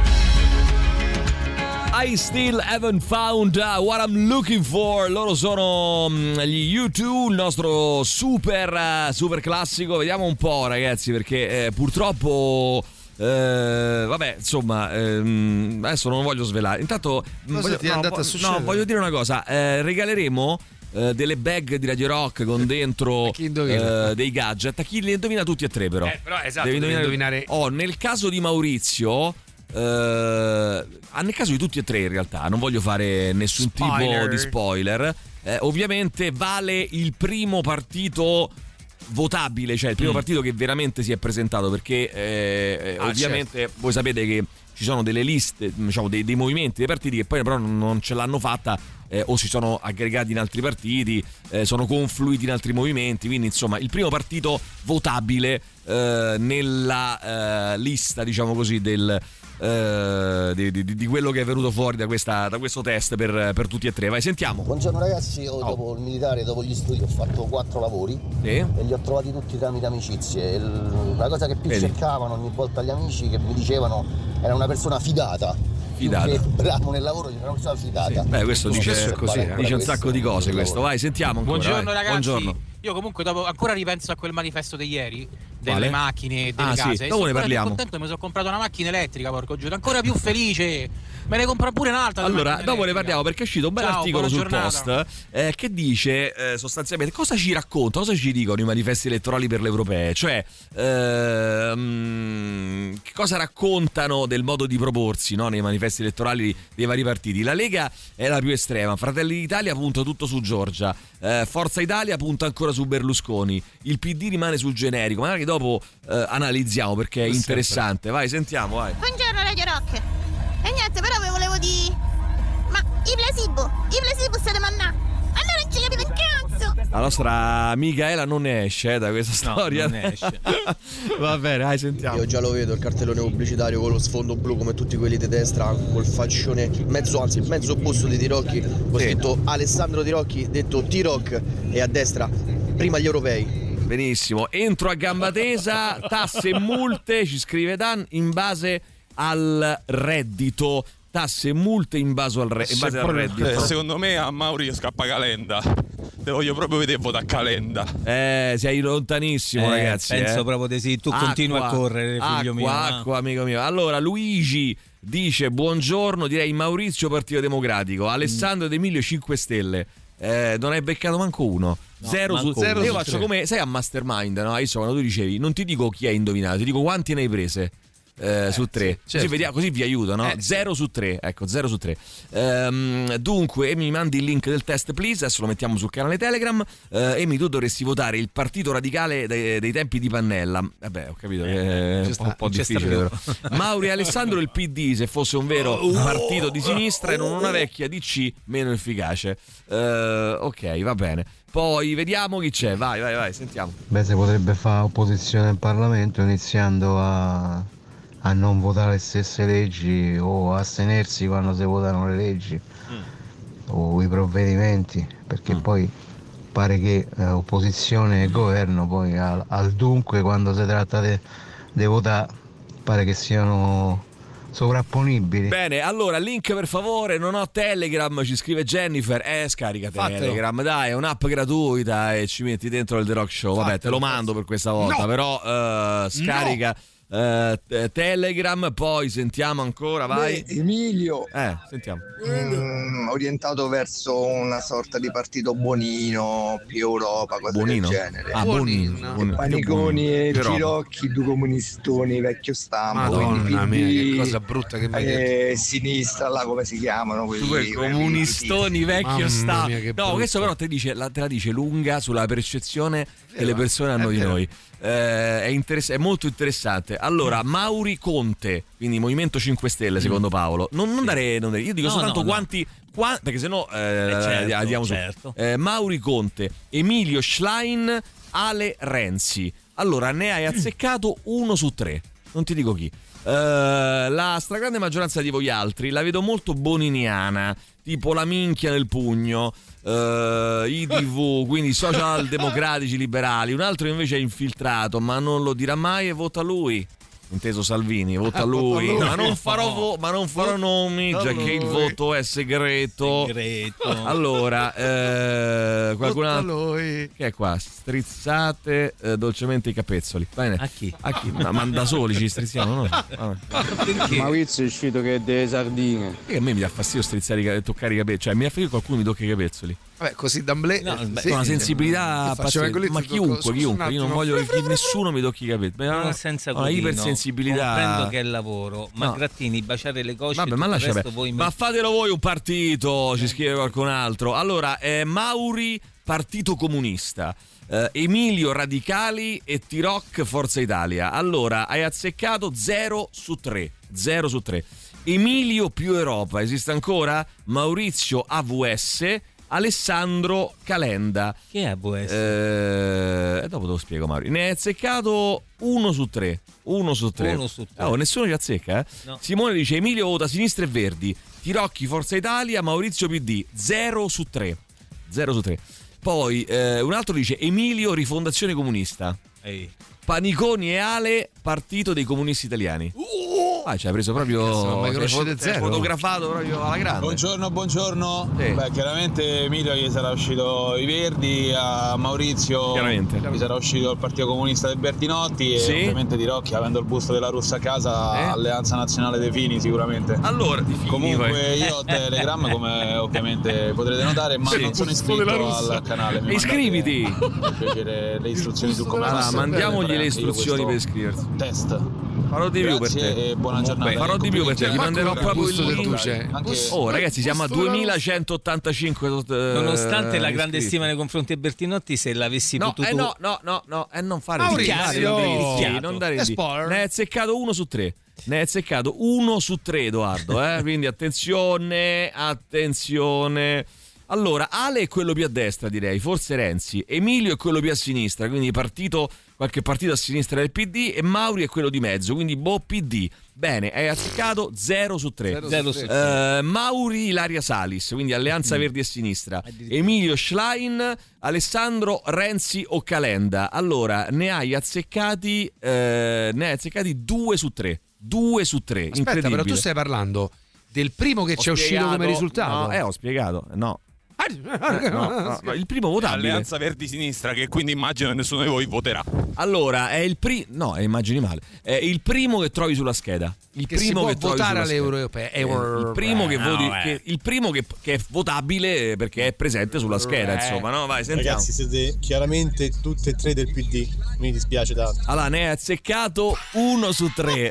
I still haven't found what I'm looking for. Loro sono gli U2, il nostro super classico. Vediamo un po', ragazzi, perché purtroppo vabbè, insomma, adesso non voglio svelare. Intanto voglio dire una cosa. Regaleremo delle bag di Radio Rock con dentro dei gadget a chi li indovina tutti e tre, però esatto, devi indovinare. Nel caso di Maurizio, nel caso di tutti e tre, in realtà non voglio fare nessun tipo di spoiler, ovviamente vale il primo partito votabile, cioè il primo partito che veramente si è presentato, perché ovviamente certo. Voi sapete che ci sono delle liste, diciamo dei movimenti, dei partiti che poi però non ce l'hanno fatta, o si sono aggregati in altri partiti, sono confluiti in altri movimenti, quindi insomma il primo partito votabile nella lista, diciamo così, di quello che è venuto fuori da questo test per tutti e tre. Vai, sentiamo. Buongiorno ragazzi, io dopo il militare, dopo gli studi, ho fatto 4 lavori e li ho trovati tutti tramite amicizie. La cosa che più cercavano ogni volta gli amici che mi dicevano era una persona fidata. Che bravo nel lavoro, c'era una persona fidata. Beh, questo dice un sacco di cose questo. Vai, sentiamo ancora. Buongiorno ragazzi. Buongiorno. Io comunque ancora ripenso a quel manifesto di ieri, delle macchine, delle case. Sì, dopo ne parliamo. Sono contento, mi sono comprato una macchina elettrica, porco giudo, ancora più felice. Me ne compro pure un'altra. Allora, dopo ne parliamo, perché è uscito un bel articolo sul Post che dice sostanzialmente cosa ci racconta, cosa ci dicono i manifesti elettorali per le europee, cioè che cosa raccontano del modo di proporsi, no, nei manifesti elettorali dei vari partiti. La Lega è la più estrema, Fratelli d'Italia punta tutto su Giorgia, Forza Italia punta ancora su Berlusconi, il PD rimane sul generico, magari dopo analizziamo perché è interessante. Vai, sentiamo, vai. Buongiorno Radio Rock. E niente, però vi volevo dire, ma i placebo state mannà, allora non ci capite un cazzo. La nostra Micaela non ne esce da questa storia. Non ne esce. Va bene, dai, sentiamo. Io già lo vedo il cartellone pubblicitario con lo sfondo blu come tutti quelli di destra, col faccione mezzo busto di Tirocchi, ho scritto Alessandro Tirocchi, detto T-Rock, e a destra prima gli europei. Benissimo, entro a gamba tesa, tasse e multe, ci scrive Dan, in base al reddito. Tasse e multe in base al reddito. Secondo me a Mauri scappa Calenda. Te voglio proprio vedere votare Calenda. Sei lontanissimo, ragazzi. Penso proprio di sì. Tu continui a correre, figlio mio. Acqua, amico mio. Allora, Luigi dice buongiorno, direi Maurizio Partito Democratico, Alessandro Ed Emilio 5 Stelle. Non hai beccato manco uno. Zero su 0. Io faccio come sai a Mastermind, no? Adesso quando tu dicevi, non ti dico chi hai indovinato, ti dico quanti ne hai prese. Su 3, certo. Così vi aiuto, no? 0 su 3, ecco, 0 su 3. Dunque, mi mandi il link del test, please. Adesso lo mettiamo sul canale Telegram. Emi, tu dovresti votare il Partito Radicale dei tempi di Pannella. Vabbè, ho capito che è un po' difficile, però. Mauri e Alessandro il PD, se fosse un vero partito di sinistra e non una vecchia DC meno efficace. Ok, va bene. Poi vediamo chi c'è. Vai, sentiamo. Beh, si potrebbe fare opposizione in Parlamento iniziando a non votare le stesse leggi o astenersi quando si votano le leggi o i provvedimenti, perché poi pare che opposizione e governo poi al dunque quando si tratta di votare pare che siano sovrapponibili. Bene, allora link per favore, non ho Telegram, ci scrive Jennifer. Scarica Telegram, dai, è un'app gratuita e ci metti dentro il The Rock Show. Vabbè, te lo mando per questa volta, però scarica Telegram. Poi sentiamo ancora, vai. Emilio, sentiamo. Orientato verso una sorta di partito buonino, più Europa, cose Buonino? del genere. Buonino. Paniconi e Più roba. Tirocchi, due comunistoni, vecchio stampo. Madonna mia, che cosa brutta che mi hai detto. Sinistra, là come si chiamano Due comunistoni vecchio stampo. No, questo però te la dice lunga sulla percezione che le persone hanno di noi. È molto interessante. Allora, Mauri Conte, quindi Movimento 5 Stelle secondo Paolo. Non dare, io dico soltanto quanti, perché sennò andiamo certo. su. Mauri Conte, Emilio Schlein, Ale Renzi. Allora, ne hai azzeccato 1 su 3. Non ti dico chi. La stragrande maggioranza di voi altri la vedo molto boniniana, tipo la minchia nel pugno, ITV, quindi social democratici liberali. Un altro invece è infiltrato, ma non lo dirà mai e vota lui. Inteso Salvini, vota lui. Ma non farò nomi, già che il voto è segreto. Allora, qualcun altro che è qua? Strizzate dolcemente i capezzoli. Bene. A chi? Ma da soli ci strizziamo, no? Maurizio è uscito che è delle sardine. Perché a me mi dà fastidio strizzare toccare i capezzoli, cioè mi dà fastidio che qualcuno mi tocca i capezzoli. Vabbè, così d'amblè una sensibilità pazzesca, ma chiunque, io non voglio che nessuno mi tocchi i capelli. Senza una ipersensibilità. Comprendo che è il lavoro, ma Grattini, baciare le cosce. Vabbè, ma lascia ma fatelo voi un partito, ci scrive qualcun altro. Allora, Mauri Partito Comunista, Emilio Radicali e Tiroc Forza Italia. Allora, hai azzeccato 0 su 3. Emilio più Europa, esiste ancora? Maurizio AVS, Alessandro Calenda. Che è AVS? Dopo te lo spiego, Mauri. Ne hai azzeccato 1 su 3. 1 su 3. Nessuno ci azzecca, No. Simone dice Emilio vota Sinistra e Verdi, Tirocchi Forza Italia, Maurizio PD. 0 su 3. Poi un altro dice Emilio Rifondazione Comunista. Paniconi e Ale Partito dei Comunisti Italiani. Ci hai preso proprio. Ma conoscete zero? Fotografato proprio alla grande. Buongiorno. Sì. Beh, chiaramente Emilio gli sarà uscito i Verdi, a Maurizio chiaramente gli sarà uscito il Partito Comunista dei Bertinotti e ovviamente Tirocchi, avendo il busto della Russa a casa, Alleanza Nazionale dei Fini sicuramente. Allora, comunque io ho Telegram, come ovviamente potrete notare, ma non sono iscritto al canale. Iscriviti. Per piacere le istruzioni su come mandiamogli le istruzioni per iscriversi. Test. Farò di più per te. E buona giornata. Farò di più per te. Ti manderò proprio il link. Ragazzi, siamo a 2185. Nonostante la grande stima nei confronti di Bertinotti, se l'avessi potuto. Non fare non dare di. Ne hai azzeccato 1 su 3. Ne hai azzeccato 1 su 3, Edoardo. Quindi attenzione. Allora, Ale è quello più a destra, direi, forse Renzi. Emilio è quello più a sinistra, quindi qualche partito a sinistra del PD, e Mauri è quello di mezzo, quindi PD. Bene, hai azzeccato 0 su 3. Mauri Ilaria Salis, quindi Alleanza Verdi e Sinistra. Emilio Schlein, Alessandro Renzi o Calenda. Allora, ne hai azzeccati 2 su 3. 2 su 3. Aspetta, però tu stai parlando del primo che ci è uscito come risultato. Ho spiegato. No. Il primo votabile. Alleanza Verdi Sinistra, che quindi immagino che nessuno di voi voterà. Allora, è il primo. No, immagini male. È il primo che trovi sulla scheda. Il che primo si può che votare alle europee. Il primo che voti. Il primo che è votabile perché è presente sulla scheda. Insomma, no? Vai, sentiamo. Ragazzi, siete chiaramente tutte e tre del PD. Mi dispiace tanto. Allora, ne hai azzeccato 1 su 3.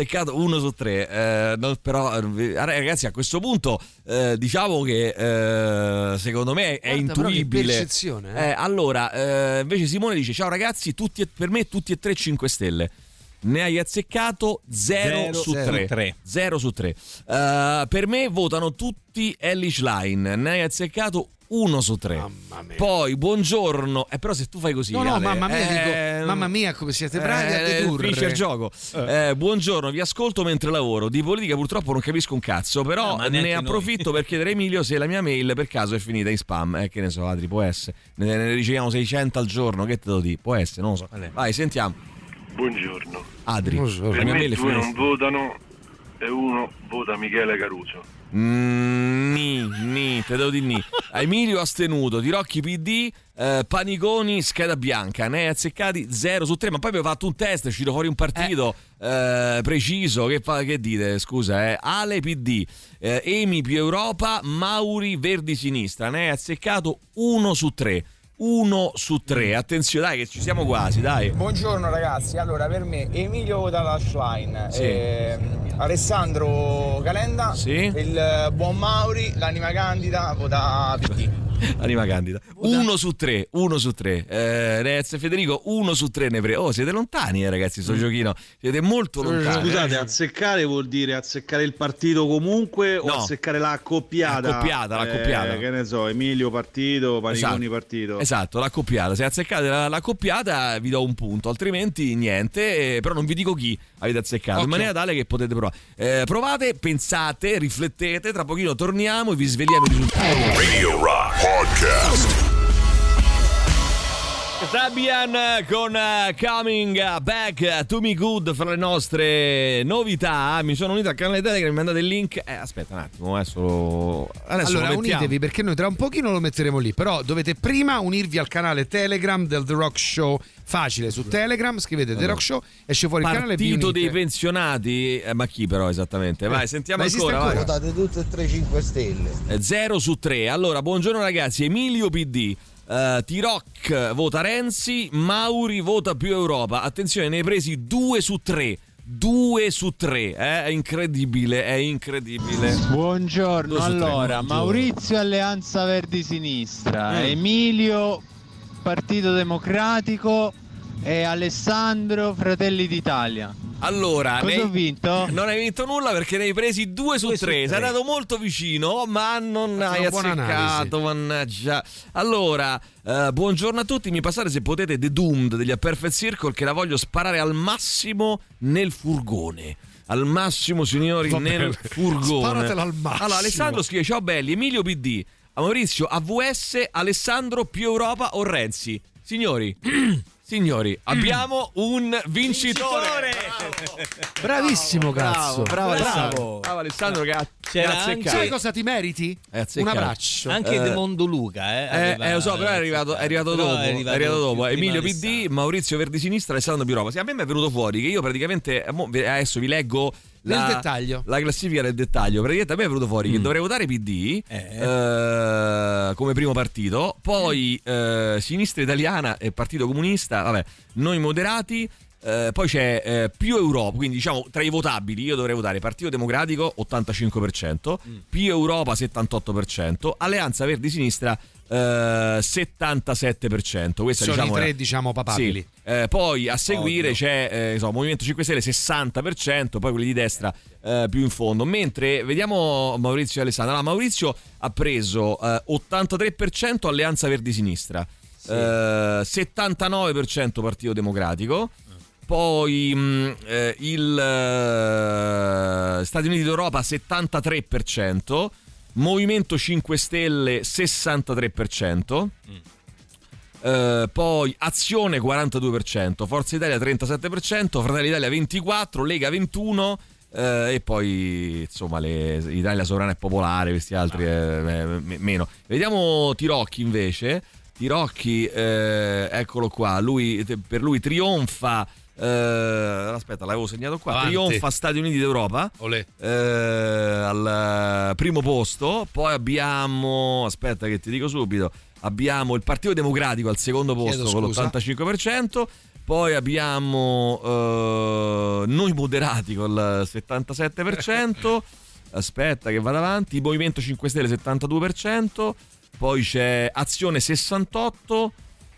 Però, ragazzi, a questo punto diciamo che secondo me è intuibile. Percezione. Allora, invece Simone dice: ciao ragazzi, per me tutti e tre 5 stelle. Ne hai azzeccato 0 su 3. 0 su 3. Per me votano tutti Ellie Schlein. Ne hai azzeccato 1 su 3. Poi buongiorno. Però se tu fai così, no, mamma mia, mamma mia, come siete bravi a dedurre. Finisce il gioco. Buongiorno, vi ascolto mentre lavoro. Di politica purtroppo non capisco un cazzo, però ne approfitto per chiedere a Emilio se la mia mail per caso è finita in spam. Che ne so, Adri, può essere. Ne riceviamo 600 al giorno, che te lo dico? Può essere, non lo so. Vai, sentiamo. Buongiorno. Adri, per me 2 non votano e 1 vota Michele Caruso. Te devo dire ni. Emilio astenuto, Tirocchi PD, Paniconi scheda bianca, ne azzeccati 0 su 3, ma poi abbiamo fatto un test, è uscito fuori un partito preciso, che dite? Scusa, Ale PD, Emi più Europa, Mauri Verdi Sinistra, ne azzeccato 1 su 3. 1 su 3, attenzione, dai, che ci siamo quasi, dai. Buongiorno ragazzi, allora per me Emilio vota la Schlein, sì. Alessandro Calenda, sì. il buon Mauri, l'anima candida vota PD. Anima candida. 1 su 3, 1 su 3. Rez e Federico, 1 su 3 ne Oh, siete lontani, ragazzi, sto giochino. Siete molto lontani. Scusate, azzeccare vuol dire azzeccare il partito comunque o azzeccare l'accoppiata? L'accoppiata. Che ne so, Emilio partito, Paniconi partito. Esatto, l'accoppiata. Se azzeccate l'accoppiata vi do un punto, altrimenti niente. Però non vi dico chi avete azzeccato, in maniera tale che potete provare. Provate, pensate, riflettete, tra pochino torniamo e vi sveliamo i risultati. Radio Rock Podcast. Sabian con Coming Back to Me Good fra le nostre novità. Mi sono unito al canale Telegram, mi mandate il link. Aspetta un attimo, adesso allora unitevi, perché noi tra un pochino lo metteremo lì. Però dovete prima unirvi al canale Telegram del The Rock Show. Facile, su Telegram scrivete The Rock Show, esce fuori il canale. Partito dei pensionati, ma chi però esattamente? Vai, sentiamo ancora. Votate tutte e 3 5 Stelle. 0 su 3. Allora, buongiorno ragazzi, Emilio PD. T-Rock vota Renzi, Mauri vota più Europa. Attenzione, ne hai presi 2 su 3. 2 su 3, è incredibile, è incredibile. Buongiorno, allora Maurizio Alleanza Verdi Sinistra, Emilio Partito Democratico e Alessandro Fratelli d'Italia. Allora, cosa ho vinto? Non hai vinto nulla perché ne hai presi 2 su 3. Sei andato molto vicino, ma non hai azzeccato. Mannaggia. Allora, buongiorno a tutti. Mi passate se potete The Doomed degli A Perfect Circle, che la voglio sparare al massimo nel furgone. Al massimo, signori, nel furgone. Sparatela al massimo. Allora, Alessandro scrive: ciao belli, Emilio PD, Maurizio AVS, Alessandro più Europa o Renzi. Signori, abbiamo un vincitore. Bravissimo, cazzo. Bravo Alessandro che ha azzeccato. Sai cosa ti meriti? Un abbraccio. Anche De Mondo Luca, lo so, però è arrivato dopo. Emilio PD, Maurizio Verdi Sinistra, Alessandro Piropa. A me mi è venuto fuori che io praticamente adesso vi leggo nel dettaglio la classifica nel dettaglio. Praticamente a me è venuto fuori che dovrei votare PD come primo partito, poi Sinistra Italiana e Partito Comunista, vabbè, noi moderati. Poi c'è più Europa, quindi diciamo tra i votabili io dovrei votare Partito Democratico 85%, più Europa 78%, Alleanza Verdi Sinistra 77%. Questa sono diciamo i tre diciamo papabili. Sì. Poi a seguire c'è Movimento 5 Stelle 60%, poi quelli di destra più in fondo. Mentre vediamo Maurizio e Alessandro. Allora, Maurizio ha preso 83% Alleanza Verdi Sinistra, 79% Partito Democratico. Poi Stati Uniti d'Europa 73%, Movimento 5 Stelle 63%, poi Azione 42%, Forza Italia 37%, Fratelli d'Italia 24%, Lega 21%, e poi insomma Italia Sovrana e Popolare, questi altri meno. Vediamo Tirocchi invece. Tirocchi, eccolo qua, per lui trionfa. Aspetta, l'avevo segnato qua. Avanti. Trionfa Stati Uniti d'Europa al primo posto. Poi abbiamo, aspetta che ti dico subito, abbiamo il Partito Democratico al secondo posto con l'85%. Poi abbiamo noi moderati con il 77%. Aspetta che vado avanti. Il Movimento 5 Stelle 72%. Poi c'è Azione 68%.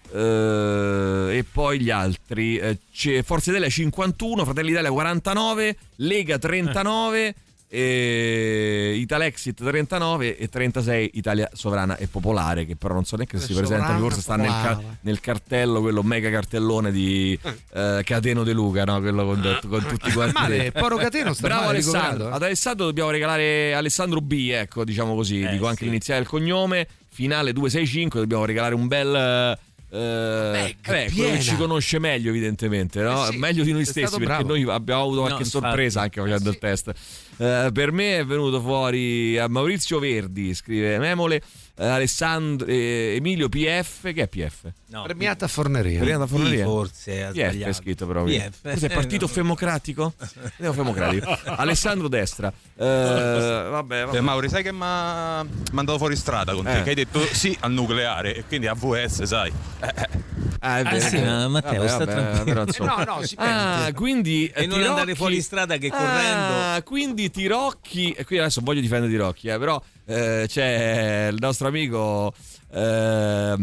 E poi gli altri c'è Forza Italia 51, Fratelli d'Italia 49, Lega 39, Italexit 39 e 36 Italia Sovrana e Popolare, che però non so neanche se si presenta, forse sta nel cartello, quello mega cartellone di Cateno De Luca, no? Quello con tutti quanti. Male, Poro Cateno sta bravo male, Alessandro. Ad Alessandro dobbiamo regalare Alessandro B, ecco, diciamo così, dico anche l'iniziale del cognome. Finale 265, dobbiamo regalare un bel quello che ci conosce meglio evidentemente, no? Sì, meglio di noi stessi, perché bravo. noi abbiamo avuto qualche sorpresa anche facendo il test. Per me è venuto fuori a Maurizio Verdi, scrive Memole, Alessandro Emilio PF. Che è PF? No, Premiata Forneria. Premiata Forneria. Forse PF è scritto proprio. Cos'è, Partito Democratico? Democratico. Alessandro Destra. Vabbè. Mauri, sai che mi ha mandato fuori strada con te? Che hai detto sì al nucleare e quindi AVS, sai. Sì, ma Matteo sta tranquillo. No, si perde. Quindi e non andare fuori strada che correndo. Quindi Tirocchi, e qui adesso voglio difendere Tirocchi, però c'è il nostro amico che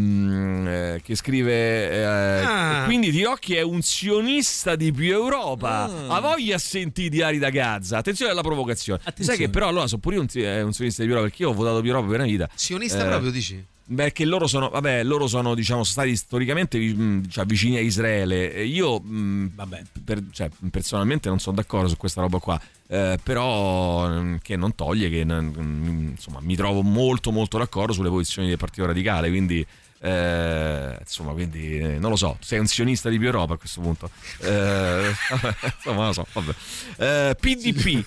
scrive quindi Tirocchi è un sionista di più Europa. Ha voglia a sentire i diari da Gaza. Attenzione alla provocazione. Sai che però allora sono pure un sionista di più Europa, perché io ho votato più Europa per una vita. Sionista proprio dici? Perché loro sono diciamo stati storicamente vicini a Israele. Io personalmente non sono d'accordo su questa roba qua, però che non toglie che insomma mi trovo molto molto d'accordo sulle posizioni del Partito Radicale, quindi quindi non lo so, sei un sionista di più Europa a questo punto. Insomma non lo so, vabbè. PDP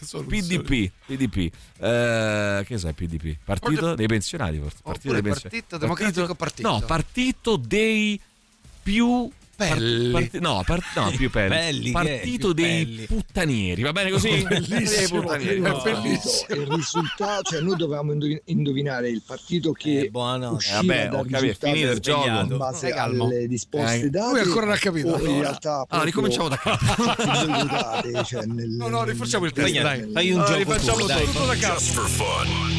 che sai PDP? Partito dei pensionati forse. Partito Democratico Partito. No, Partito dei più più pelli. Partito dei puttanieri, va bene così? Bellissimo. Il risultato, cioè noi dovevamo indovinare il partito che usciva dal risultato finito il gioco in base alle disposte date. Lui ancora non ha capito. In realtà ricominciamo da capo. No, rifacciamo il test, dai. Fai un gioco, rifacciamo tutto da capo. Just for fun.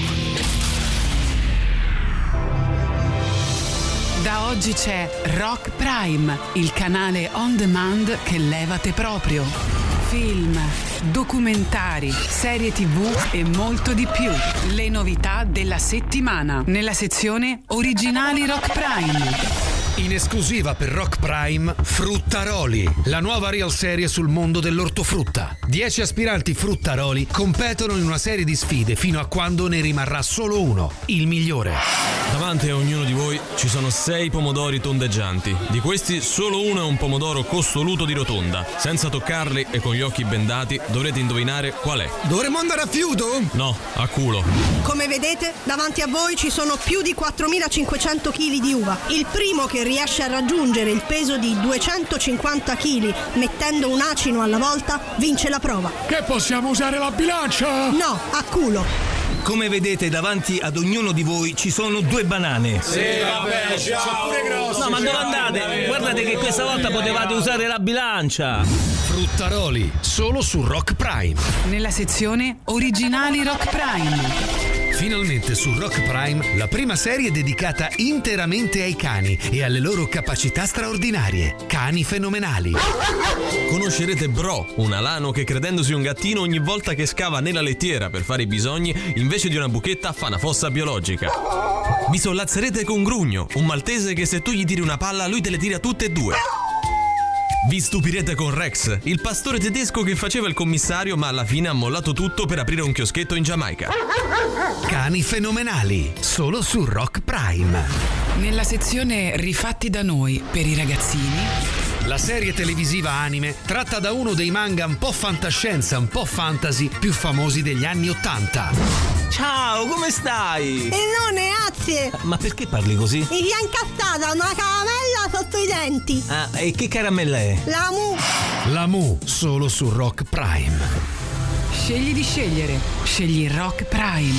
Da oggi c'è Rock Prime, il canale on demand che levate proprio. Film, documentari, serie TV e molto di più. Le novità della settimana nella sezione Originali Rock Prime. In esclusiva per Rock Prime, Fruttaroli, la nuova real serie sul mondo dell'ortofrutta. 10 aspiranti fruttaroli competono in una serie di sfide fino a quando ne rimarrà solo uno, il migliore. Davanti a ognuno di voi ci sono 6 pomodori tondeggianti. Di questi solo uno è un pomodoro costoluto di rotonda. Senza toccarli e con gli occhi bendati dovrete indovinare qual è. Dovremmo andare a fiuto? No, a culo. Come vedete, davanti a voi ci sono più di 4.500 kg di uva. Il primo che riesce a raggiungere il peso di 250 kg mettendo un acino alla volta vince la prova. Che possiamo usare la bilancia? No, a culo. Come vedete, davanti ad ognuno di voi ci sono 2 banane. Sì, vabbè, sono pure grossi. No, ma dove andate? Guardate che questa volta potevate usare la bilancia. Fruttaroli, solo su Rock Prime. Nella sezione Originali Rock Prime. Finalmente su Rock Prime la prima serie dedicata interamente ai cani e alle loro capacità straordinarie. Cani fenomenali. Conoscerete Bro, un alano che credendosi un gattino ogni volta che scava nella lettiera per fare i bisogni, invece di una buchetta fa una fossa biologica. Vi sollazzerete con Grugno, un maltese che se tu gli tiri una palla lui te le tira tutte e 2. Vi stupirete con Rex, il pastore tedesco che faceva il commissario ma alla fine ha mollato tutto per aprire un chioschetto in Giamaica. Cani fenomenali, solo su Rock Prime. Nella sezione Rifatti da noi per i ragazzini. La serie televisiva anime tratta da uno dei manga un po' fantascienza, un po' fantasy più famosi degli anni '80. Ciao, come stai? E non grazie. Ma perché parli così? Mi si è incastrata una caramella sotto i denti. Ah, e che caramella è? La Mu. La Mu, solo su Rock Prime. Scegli di scegliere. Scegli Rock Prime.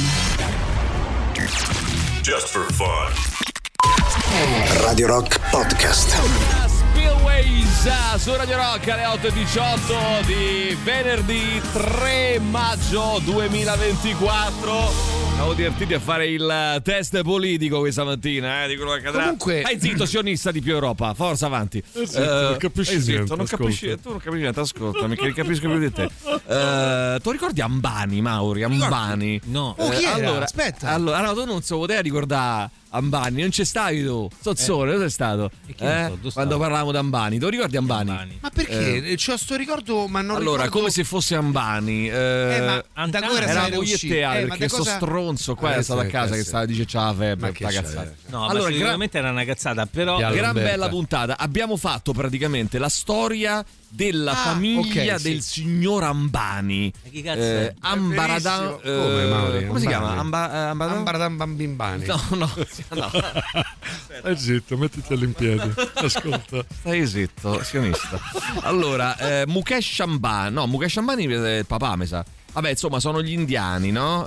Just for fun. Radio Rock Podcast. Spillways su Radio Rock alle 8:18 di venerdì 3 maggio 2024. Siamo divertiti a fare il test politico questa mattina, di quello che accadrà. Comunque, zitto, sionista di più Europa, forza avanti. Non capisci niente, non capisci, tu non capisci niente, ascoltami, che capisco più di te. Tu ricordi Ambani, Mauri? Ambani? No. Chi era? Aspetta. Allora, no, tu non so, poteva ricordare Ambani, non c'è stavi tu? Sozzone, dove sei stato? Quando parlavamo di Ambani, te lo ricordi Ambani? Ma perché? C'ho sto ricordo, ma non allora, ricordo... come se fosse Ambani. Ma da cosa era vogliettare perché sto cosa... stronzo qua è stato a casa che stava dice c'ha la febbre, una cazzata. No, allora sicuramente era una cazzata, però gran bella puntata. Abbiamo fatto praticamente la storia della famiglia del signor Ambani. Chi cazzo è? Ambaradan, come si chiama? Ambaradan Bambimbani. No. Stai zitto, mettiti all'impiedi. Ascolta. Stai zitto, sionista. Allora, Mukesh Ambani. No, Mukesh Ambani è il papà, mi sa. Vabbè, insomma, sono gli indiani, no?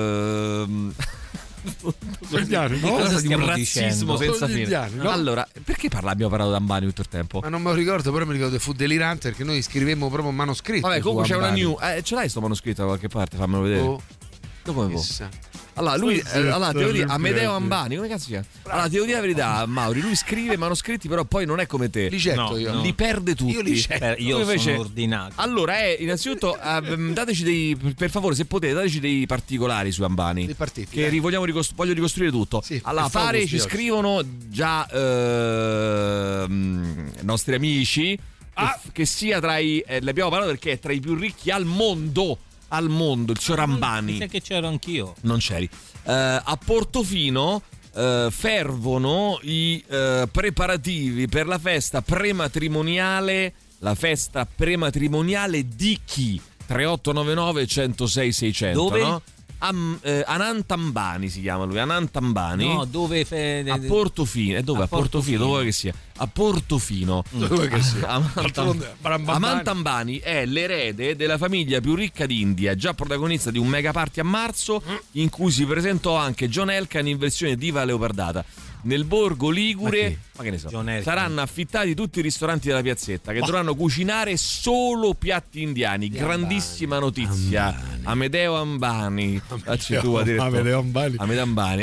Indiani, no? Cosa di un razzismo senza fine. Indiani, no? Allora, perché abbiamo parlato di Ambani tutto il tempo? Ma non me lo ricordo, però mi ricordo che fu delirante perché noi scrivemmo proprio un manoscritto. Vabbè, comunque c'è una news. Ce l'hai sto manoscritto da qualche parte? Fammelo vedere. Dove allora lui devo dire Amedeo Ambani, come cazzo si chiama? Allora devo dire la verità, Mauri, lui scrive manoscritti, però poi non è come te. Li perde tutti. Io sono ordinato. Allora innanzitutto dateci per favore, se potete, dateci dei particolari su Ambani. Che voglio ricostruire tutto. Sì, allora pare ci scrivono già nostri amici che sia tra i ne abbiamo parlato perché è tra i più ricchi al mondo, il signor Ambani. Mi sa che c'ero anch'io. Non c'eri. A Portofino fervono i preparativi per la festa prematrimoniale. La festa prematrimoniale di chi? 3899 106 600. Dove? No? Anantambani si chiama lui, Anantambani. No, dove? A Portofino. Dove? A Portofino, dove che sia? A Portofino. Dove che sia? Amantambani è l'erede della famiglia più ricca d'India, già protagonista di un mega party a marzo in cui si presentò anche John Elkann in versione diva leopardata. Nel borgo ligure, ma che ne so, saranno affittati tutti i ristoranti della piazzetta che dovranno cucinare solo piatti indiani. Grandissima notizia. Amedeo Ambani. Amedeo Ambani.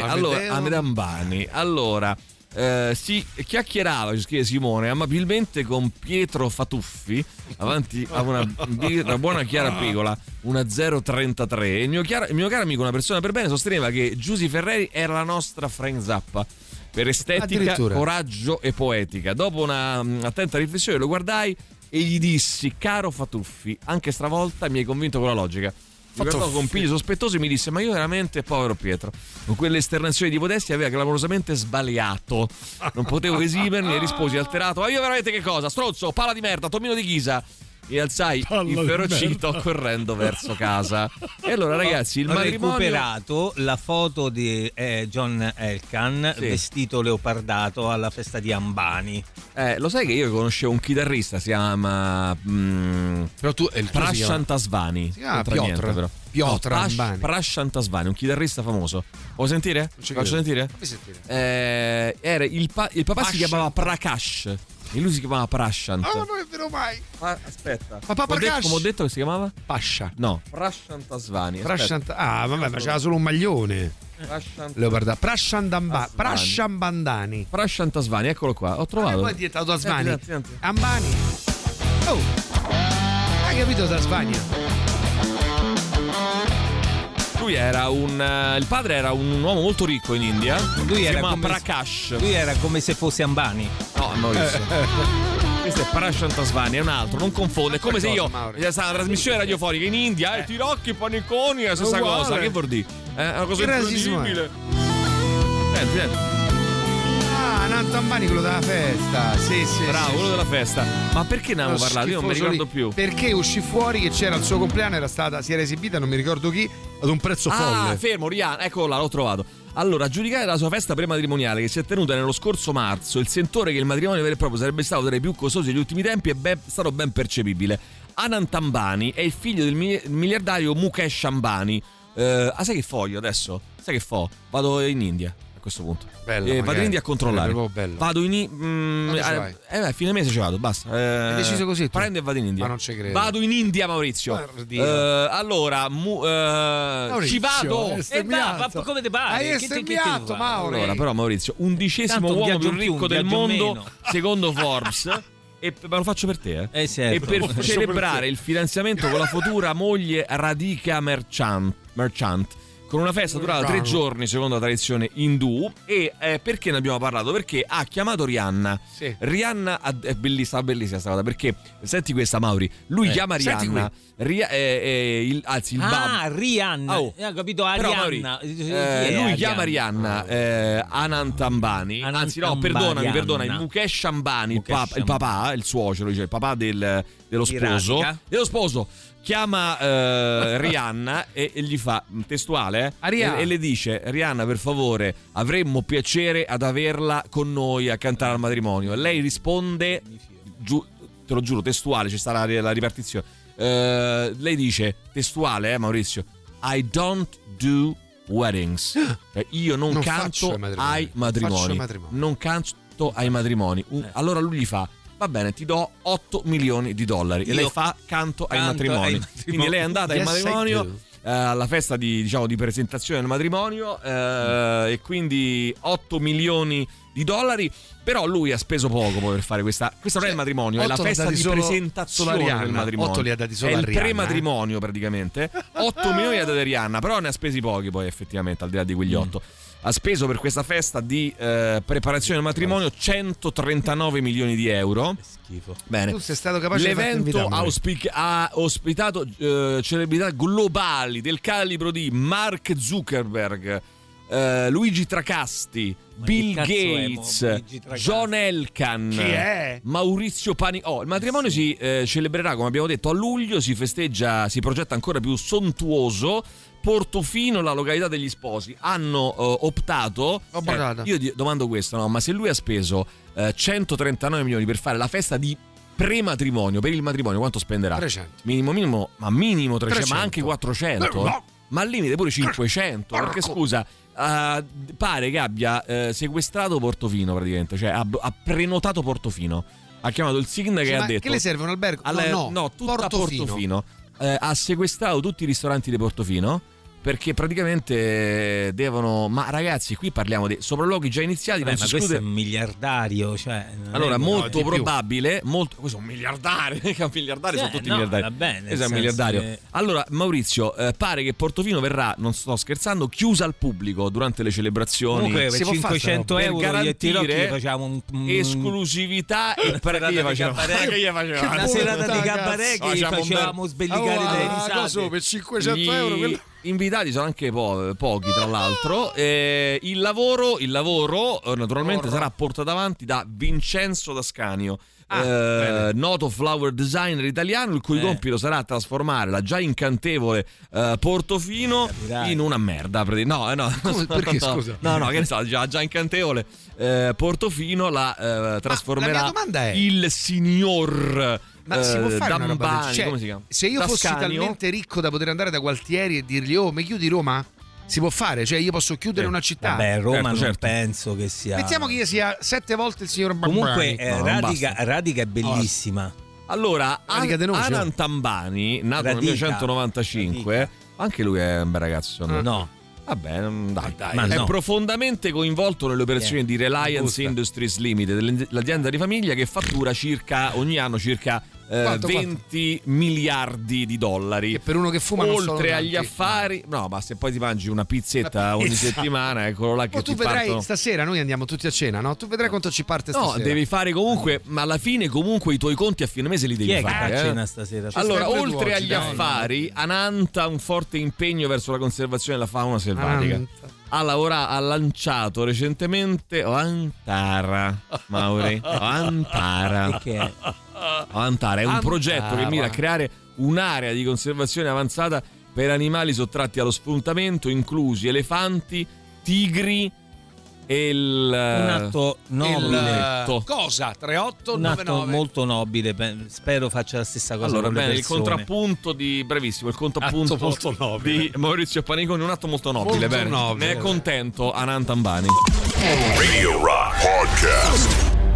Allora, si chiacchierava, ci scrive Simone, amabilmente con Pietro Fatuffi avanti a una buona chiara pigola, una 033. Il mio caro amico, una persona per bene, sosteneva che Giusy Ferreri era la nostra Frank Zappa per estetica, coraggio e poetica. Dopo una attenta riflessione lo guardai e gli dissi: caro Fatuffi, anche stavolta mi hai convinto con la logica. Mi guardò con pigli sospettosi e mi disse: ma io veramente, povero Pietro, con quelle esternazioni di modestia aveva clamorosamente sbagliato. Non potevo esimermi e risposi alterato: ma io veramente che cosa? Stronzo, palla di merda, Tomino di Ghisa. E alzai inferocito correndo verso casa. E allora ragazzi, il matrimonio... Ho recuperato la foto di John Elkann vestito leopardato alla festa di Ambani. Lo sai che io conoscevo un chitarrista, si chiama però tu Prashantasvani. Si chiama Piotr Ambani. Prashantasvani, un chitarrista famoso. Vuoi sentire? Faccio sentire? Era il papà si chiamava Prakash e lui si chiamava Prashant. Non è vero mai. Aspetta. Papà Prakash. Come ho detto che si chiamava? Pascia. No, Prashantasvani. Vabbè, ma c'era solo un maglione. Prashambandani. Prashantasvani, eccolo qua. Ho trovato. Poi è diventato Asvani. Ambani. Oh. Hai capito Tasvania? Lui era il padre era un uomo molto ricco in India. Lui era come Prakash. Lui era come se fosse Ambani. No, Maurizio. Questo è Prashantasvani, è un altro, non confonde. È come se io c'è stata una trasmissione radiofonica in India e Tirocchi, Paniconi, è la stessa cosa. Che vuol dire? È una cosa incredibile. Senti. Anantambani, quello della festa. Sì. Bravo, quello della festa. Ma perché ne avevamo parlato? Io non mi ricordo più. Perché uscì fuori che c'era il suo compleanno, si era esibita, non mi ricordo chi, ad un prezzo folle. Fermo, Rihanna, eccolo là, l'ho trovato. Allora, a giudicare la sua festa prematrimoniale che si è tenuta nello scorso marzo, il sentore che il matrimonio vero e proprio sarebbe stato tra i più costosi degli ultimi tempi è stato ben percepibile. Anantambani è il figlio del miliardario Mukesh Ambani. Sai che fo io adesso? Sai che fo? Vado in India a questo punto. Vado in India a controllare. Vado in fine mese ci vado, basta. Hai deciso così? Prendo e vado in India. Ma non ci credo. Vado in India, Maurizio. Allora, ci vado. Come te pare? Hai estemmiato, Mauro. Allora, però, Maurizio, 11° uomo più ricco del mondo, secondo Forbes. Ma lo faccio per te, certo. E per celebrare il fidanzamento con la futura moglie Radhika Merchant, con una festa durata 3 giorni secondo la tradizione indù. E perché ne abbiamo parlato? Perché ha chiamato Rihanna. Sì. Rihanna è bellissima questa cosa, perché senti questa, Mauri, lui chiama Rihanna il Rihanna. Ho capito, Arianna. Lui chiama Rihanna Anant Ambani. Anzi no, perdonami, Mukesh Ambani, il papà, il suocero, cioè il papà dello sposo. Chiama Rihanna e gli fa testuale e le dice: Rihanna, per favore, avremmo piacere ad averla con noi a cantare al matrimonio. E lei risponde, te lo giuro, testuale, ci sta la ripartizione. Lei dice, testuale, Maurizio: I don't do weddings. Io non canto ai matrimoni. Non canto ai matrimoni. Allora lui gli fa: va bene, ti do $8 milioni. E lei fa: canto ai matrimoni. Quindi lei è andata al matrimonio, alla festa di presentazione del matrimonio, e quindi $8 milioni. Però lui ha speso poco per fare questa non è il matrimonio, è la festa di presentazione del matrimonio. 8 li ha dati solo è a il Rihanna, prematrimonio praticamente. 8 milioni li ha dati Rihanna, però ne ha spesi pochi poi effettivamente, al di là di quegli 8. Ha speso per questa festa di preparazione del matrimonio €139 milioni. Schifo. Bene. Tu sei stato capace l'evento ha ospitato celebrità globali del calibro di Mark Zuckerberg, Luigi Tracasti, Bill Gates, John Elkann, Maurizio Paniconi. Il matrimonio si celebrerà, come abbiamo detto, a luglio. Si progetta ancora più sontuoso. Portofino, la località degli sposi, hanno optato. Io domando questo, no? Ma se lui ha speso 139 milioni per fare la festa di prematrimonio, per il matrimonio, quanto spenderà? 300. Minimo 300, ma anche 400. Ma al limite pure 500. Perché scusa, pare che abbia sequestrato Portofino praticamente, cioè ha prenotato Portofino. Ha chiamato il sindaco e ha detto: che le serve un albergo? No, tutta Portofino. Ha sequestrato tutti i ristoranti di Portofino, perché praticamente devono. Ma ragazzi, qui parliamo di sopralluoghi già iniziati. Ma questo è un miliardario, cioè. Allora, molto probabile. Questo è un miliardario. Sono tutti miliardari. Va bene. Questo è un miliardario. Allora, Maurizio, pare che Portofino verrà, non sto scherzando, chiusa al pubblico durante le celebrazioni. Comunque, per 500 euro per garantire facciamo esclusività e una serata di cabaret che facevamo sbellicare le risate. Per 500 euro. Invitati sono anche pochi, tra l'altro. Il lavoro naturalmente sarà portato avanti da Vincenzo D'Ascanio, noto flower designer italiano, il cui compito sarà trasformare la già incantevole Portofino in una merda. Perché scusa? No, che ne so, già incantevole Portofino la trasformerà il signor. Ma si può fare una roba del... come si chiama? Se io fossi talmente ricco da poter andare da Gualtieri e dirgli: oh, mi chiudi Roma? Si può fare? Cioè io posso chiudere una città? Vabbè, Roma non penso che sia. Mettiamo che io sia 7 volte il signor Barbani. Comunque Radica è bellissima. Allora, Anant Ambani, nato nel 1995, anche lui è un bel ragazzo. No. Vabbè, dai. È profondamente coinvolto nelle operazioni di Reliance Industries Limited, l'azienda di famiglia che fattura ogni anno circa 20 miliardi di dollari. Che per uno che fuma non sono oltre agli tanti. affari, no, ma se poi ti mangi una pizzetta ogni settimana, eccolo là che tu ti vedrai partono. Stasera noi andiamo tutti a cena, no? Tu vedrai quanto ci parte stasera. No, devi fare comunque, ma alla fine comunque i tuoi conti a fine mese li devi fare. Cena stasera? Allora, oltre agli affari, Anant ha un forte impegno verso la conservazione della fauna selvatica. Ha lanciato recentemente Antara, Mauri. Antara. Che è? Antara è un progetto che mira a creare un'area di conservazione avanzata per animali sottratti allo sfruttamento, inclusi elefanti, tigri e un atto nobile. Cosa? 3899. Un atto molto nobile, spero faccia la stessa cosa. Allora, con le bene, il persone. contrappunto di molto nobile di Maurizio Paniconi, un atto molto nobile, molto bene. Nobile. Ne è contento Anant Ambani. Radio Rock Podcast.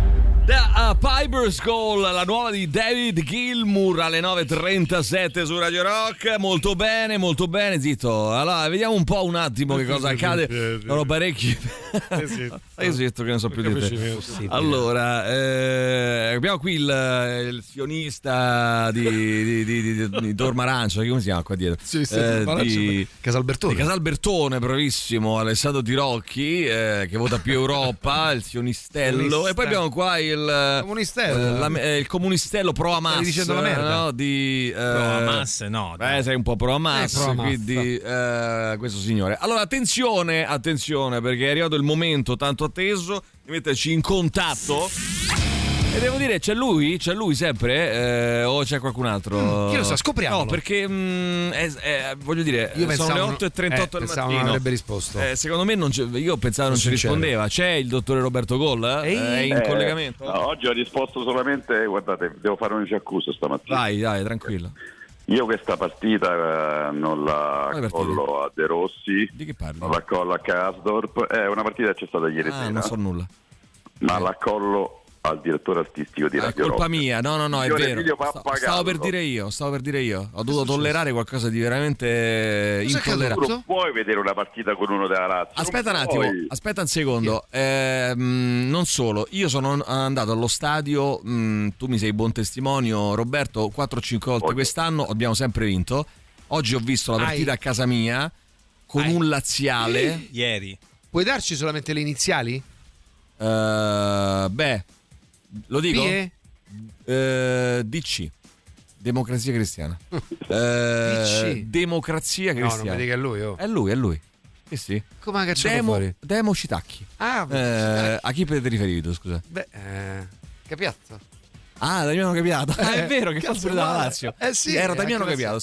Piper's Call, la nuova di David Gilmour alle 9.37 su Radio Rock. Molto bene, zitto. Allora, vediamo un po' un attimo che cosa accade. Sono parecchi. Io zitto che non so più di te. Allora, abbiamo qui il sionista di Tormarancio, come si chiama qua dietro? Di Casalbertone. Di Casalbertone, bravissimo, Alessandro Tirocchi, che vota più Europa, il sionistello. E poi abbiamo qua il comunistello pro Hamas, dicendo la merda, no? Di pro Hamas, no, sei un po' pro Hamas, pro Hamas, quindi questo signore. Allora attenzione, perché è arrivato il momento tanto atteso di metterci in contatto. E devo dire, c'è lui sempre? O c'è qualcun altro? Chi lo sa, scopriamolo. No, perché voglio dire, sono le 8.38 del mattino. Non avrebbe risposto. Secondo me io pensavo non ci rispondeva. C'è il dottore Roberto Goll? È in collegamento? No, oggi ho risposto solamente, guardate, devo fare un Giacuso stamattina. Vai, tranquillo. Io questa partita non la collo a De Rossi. Di che parli? Non la collo a Kasdorp. È una partita che c'è stata ieri sera. Non so nulla. Ma la collo al direttore artistico di Radio Rock. È colpa mia, no, è vero. Stavo per dire io. Ho dovuto tollerare qualcosa di veramente intollerabile. Non puoi vedere una partita con uno della Lazio. Aspetta un attimo, aspetta un secondo. Non solo, io sono andato allo stadio, tu mi sei buon testimonio, Roberto, 4-5 volte quest'anno, abbiamo sempre vinto. Oggi ho visto la partita a casa mia con un laziale. Ieri. Puoi darci solamente le iniziali? Lo dico? DC, Democrazia Cristiana. DC. Democrazia Cristiana. No, non mi dica lui. È lui. Sì. Come ha cacciato fuori? Demo Citacchi. A chi te riferivi tu, scusa? Capiazzo. Damiano Capiato. È vero che fa pure dalla Lazio. Sì, era Damiano Capiato.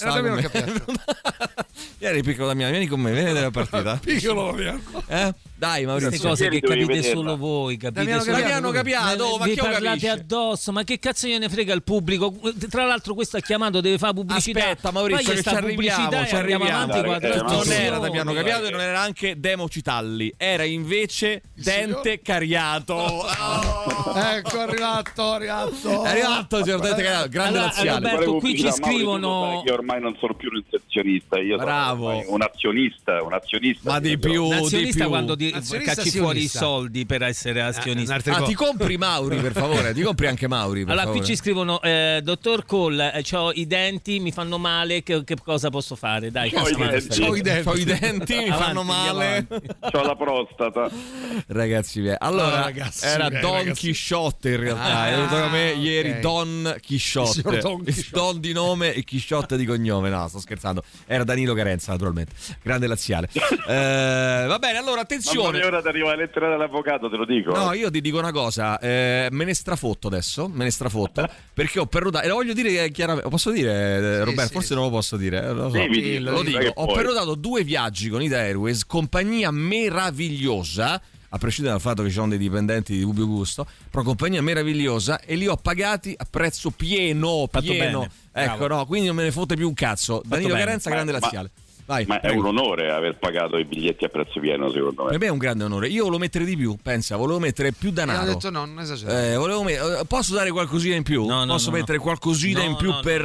Eri piccolo Damiano, vieni con me, vieni della partita. Piccolo Damiano. Dai, Maurizio. Queste cose che capite solo voi, capite solo Damiano Capiato, ma vi chi lo parlate capisce? addosso, ma che cazzo gliene frega il pubblico? Tra l'altro questo ha chiamato, deve fare pubblicità. Aspetta Maurizio, che ci arriviamo. Non era Damiano Capiato e non era anche Demo Citalli, era invece Dente Cariato. Ecco, è arrivato, signor Dente Cariato, grande laziale. Roberto, qui ci scrivono che ormai non sono più un inserzionista, io sono un azionista. Ma di più, quando cacci fuori i soldi per essere azionista. Ti compri Mauri, per favore, ti compri anche Mauri, per favore. Qui ci scrivono dottor Cole, ho i denti, mi fanno male, che cosa posso fare? Dai, c'ho i denti, mi fanno male, c'ho la prostata. Ragazzi, allora era Don Chisciotte in realtà, è venuto da me ieri Don Chisciotte, Don di nome e Chisciotte di cognome. No, sto scherzando, era Danilo Carenza, naturalmente, grande laziale. Va bene, allora attenzione. Ma ora ti arriva la lettera dell'avvocato, te lo dico. No, io ti dico una cosa, me ne strafotto adesso, perché ho pernotato, e lo voglio dire chiaramente, posso dire Roberto, forse non lo posso dire, lo dico, ho pernotato 2 viaggi con Ita Airways, compagnia meravigliosa, a prescindere dal fatto che ci sono dei dipendenti di dubbio gusto, però compagnia meravigliosa, e li ho pagati a prezzo pieno. Ecco, no, quindi non me ne fotte più un cazzo. Danilo Carenza, grande laziale. Vai, ma prego. È un onore aver pagato i biglietti a prezzo pieno, secondo me. Per me è un grande onore. Io volevo mettere di più, volevo mettere più denaro. Ho detto no, non esagerare. Posso dare qualcosina in più? Posso mettere qualcosina in più per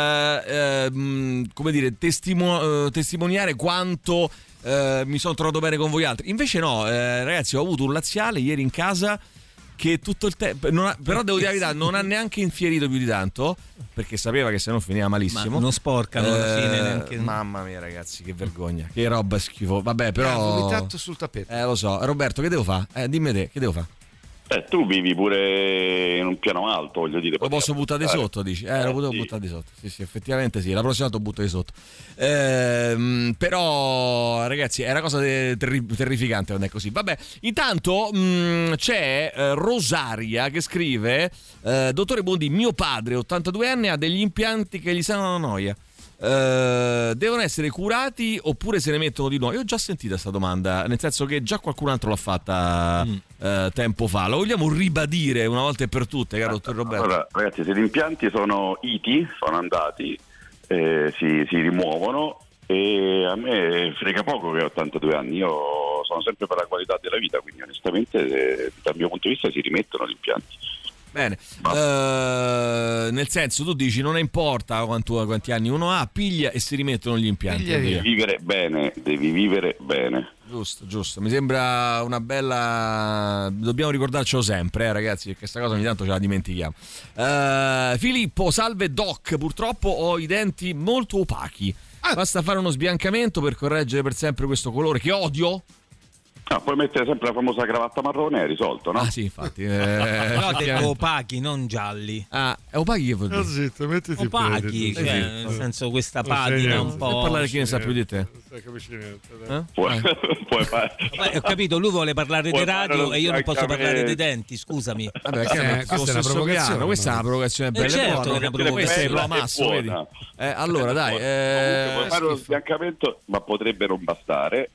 come dire, testimoniare quanto mi sono trovato bene con voi altri. Invece no, ragazzi, ho avuto un laziale ieri in casa che tutto il tempo, però devo dire la verità, non ha neanche infierito più di tanto, perché sapeva che se no finiva malissimo. Ma non sporcano alla fine neanche. Mamma mia, ragazzi, che vergogna, che roba schifo. Vabbè, però vomitato sul tappeto. Lo so. Roberto, che devo fare? Dimmi te, che devo fare? Tu vivi pure in un piano alto, voglio dire. Lo posso buttare di sotto, dici? Lo potevo buttare di sotto. Sì, effettivamente sì. La prossima volta lo butto di sotto. Però, ragazzi, è una cosa terrificante quando è così. Vabbè, intanto c'è Rosaria che scrive: dottore Bondi, mio padre, 82 anni, ha degli impianti che gli sanano la noia. Devono essere curati oppure se ne mettono di nuovo? Io ho già sentito questa domanda, nel senso che già qualcun altro l'ha fatta tempo fa. La vogliamo ribadire una volta e per tutte, caro dottor Roberto? Allora, ragazzi, se gli impianti sono sono andati, si rimuovono, e a me frega poco che ho 82 anni. Io sono sempre per la qualità della vita, quindi onestamente dal mio punto di vista si rimettono gli impianti. Bene, nel senso, tu dici non importa quanti anni uno ha, piglia e si rimettono gli impianti. Devi vivere bene. Giusto, mi sembra una bella. Dobbiamo ricordarcelo sempre, ragazzi, perché questa cosa ogni tanto ce la dimentichiamo. Filippo, salve Doc, purtroppo ho i denti molto opachi. Basta fare uno sbiancamento per correggere per sempre questo colore che odio. No, puoi mettere sempre la famosa cravatta marrone, è risolto, no? Ah sì, infatti. Però ho detto opachi, non gialli. Opachi che vuol dire? Zitto, mettiti opachi, nel senso questa patina un po'. Non parlare chi ne sa più di te. Non capisci niente. Puoi fare. Ho capito, lui vuole parlare di radio e io non posso parlare dei denti, scusami. Vabbè, questa è una provocazione. Questa è una provocazione bella. Certo che è una provocazione. Questa è la massa, vedi? Allora, dai. Puoi fare uno sbiancamento, ma potrebbe non bastare.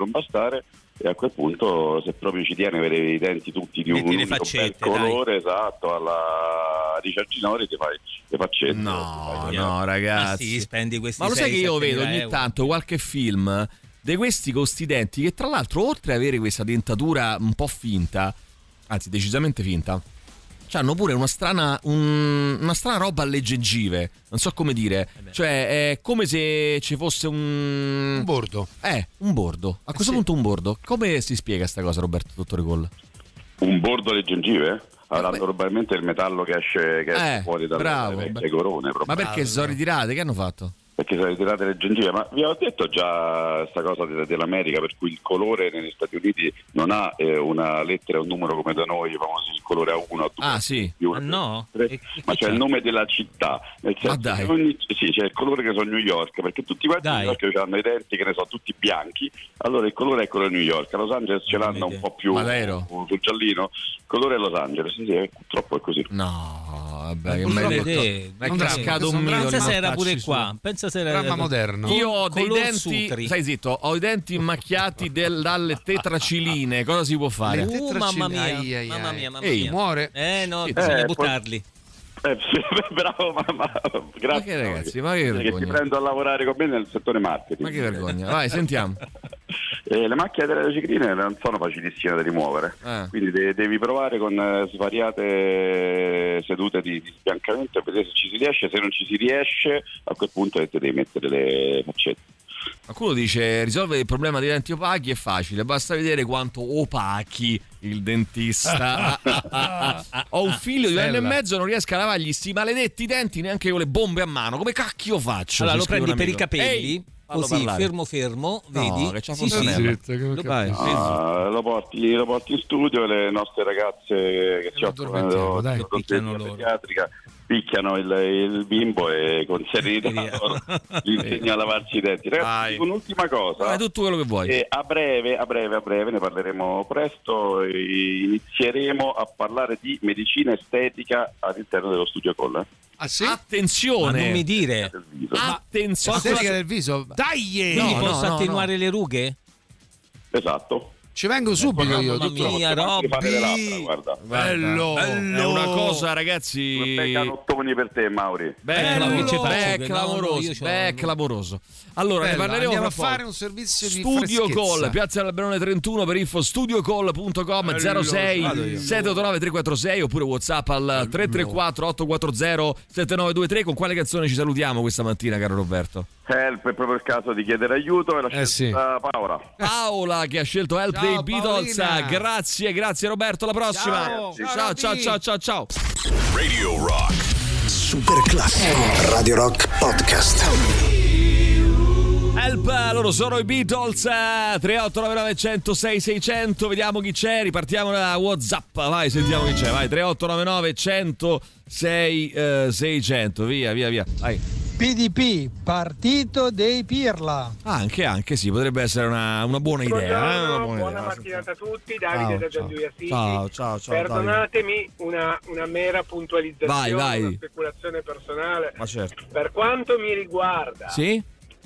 E a quel punto, se proprio ci tieni avere i denti tutti di un unico bel colore, esatto, alla Richard Ginori ti fai le faccette. No, ragazzi. Sì, spendi questi. Ma lo sai che io vedo ogni tanto qualche film di questi con sti denti che, tra l'altro, oltre ad avere questa dentatura un po' finta, anzi decisamente finta, hanno pure una strana roba alle gengive, non so come dire, cioè è come se ci fosse un bordo. Un bordo. A questo punto un bordo. Come si spiega sta cosa, Roberto, dottore Coll? Un bordo alle gengive? Avranno probabilmente il metallo che esce fuori dalle corone. Ma perché sono ritirate? Che hanno fatto? Perché sono ritirate le gengive, ma vi ho detto già sta cosa dell'America, per cui il colore negli Stati Uniti non ha una lettera e un numero come da noi, famosi il colore A1, A2, ah sì? No? Ma c'è il nome della città, nel senso sì, c'è il colore che so New York, perché tutti quanti New York hanno i denti, che ne so, tutti bianchi, allora il colore è quello di New York. A Los Angeles ce l'hanno un po' più sul giallino, il colore è Los Angeles, sì, purtroppo è così. No, vabbè, che mai detto, è cascato un mito. Pensa se era pure qua, dramma moderno. Io ho dei denti, stai zitto, ho i denti macchiati dalle tetraciline. Cosa si può fare? Mamma mia. Muore? No, bisogna buttarli. Bravo, mamma, grazie. Ma che ragazzi, ma che vergogna. Che ti prendo a lavorare con me nel settore marketing. Ma che vergogna, vai, sentiamo. Le macchie delle cicrine non sono facilissime da rimuovere, quindi devi provare con svariate sedute di sbiancamento e vedere se ci si riesce. Se non ci si riesce, a quel punto devi mettere le faccette. Qualcuno dice: risolvere il problema dei denti opachi è facile, basta vedere quanto opachi il dentista. Ho un figlio di 1 anno e mezzo, non riesco a lavargli sti maledetti denti neanche con le bombe a mano. Come cacchio faccio? Allora lo prendi per i capelli, così fermo, vedi? Che c'ha lo porti in studio, le nostre ragazze che ci occupano di pediatrica picchiano il bimbo e con serenità gli insegna a lavarsi i denti. Ragazzi, un'ultima cosa, tutto quello che vuoi. A breve ne parleremo presto, inizieremo a parlare di medicina estetica all'interno dello Studio Coll. Ah sì? Attenzione, non mi dire. Attenzione, estetica del viso. Dai! Quindi posso attenuare le rughe? Esatto. Ci vengo subito io, mia Robby. Bello. È una cosa, ragazzi. Canottoni per te, Mauri. Clamoroso. Allora, ne parleremo. Andiamo a fare un servizio di Studio Coll, Piazza Alberone 31, per info studiocoll.com 06 789 346 oppure WhatsApp al 334 840 7923. Con quale canzone ci salutiamo questa mattina, caro Roberto? Help, è proprio il caso di chiedere aiuto, e la scelta Paola che ha scelto Help dei Beatles. Grazie Roberto, alla prossima. Ciao. Radio Rock Super classico. Radio Rock Podcast. Help, loro sono i Beatles. 3899 106 600. Vediamo chi c'è. Ripartiamo da WhatsApp. Vai, sentiamo chi c'è. Vai, 3899 106 600. Via. Vai. PDP, partito dei Pirla. Anche sì, potrebbe essere una buona idea. Buona mattinata a tutti, Davide da Gianduia City. Ciao. Perdonatemi una mera puntualizzazione, vai. una speculazione personale. Ma certo. Per quanto mi riguarda, sì?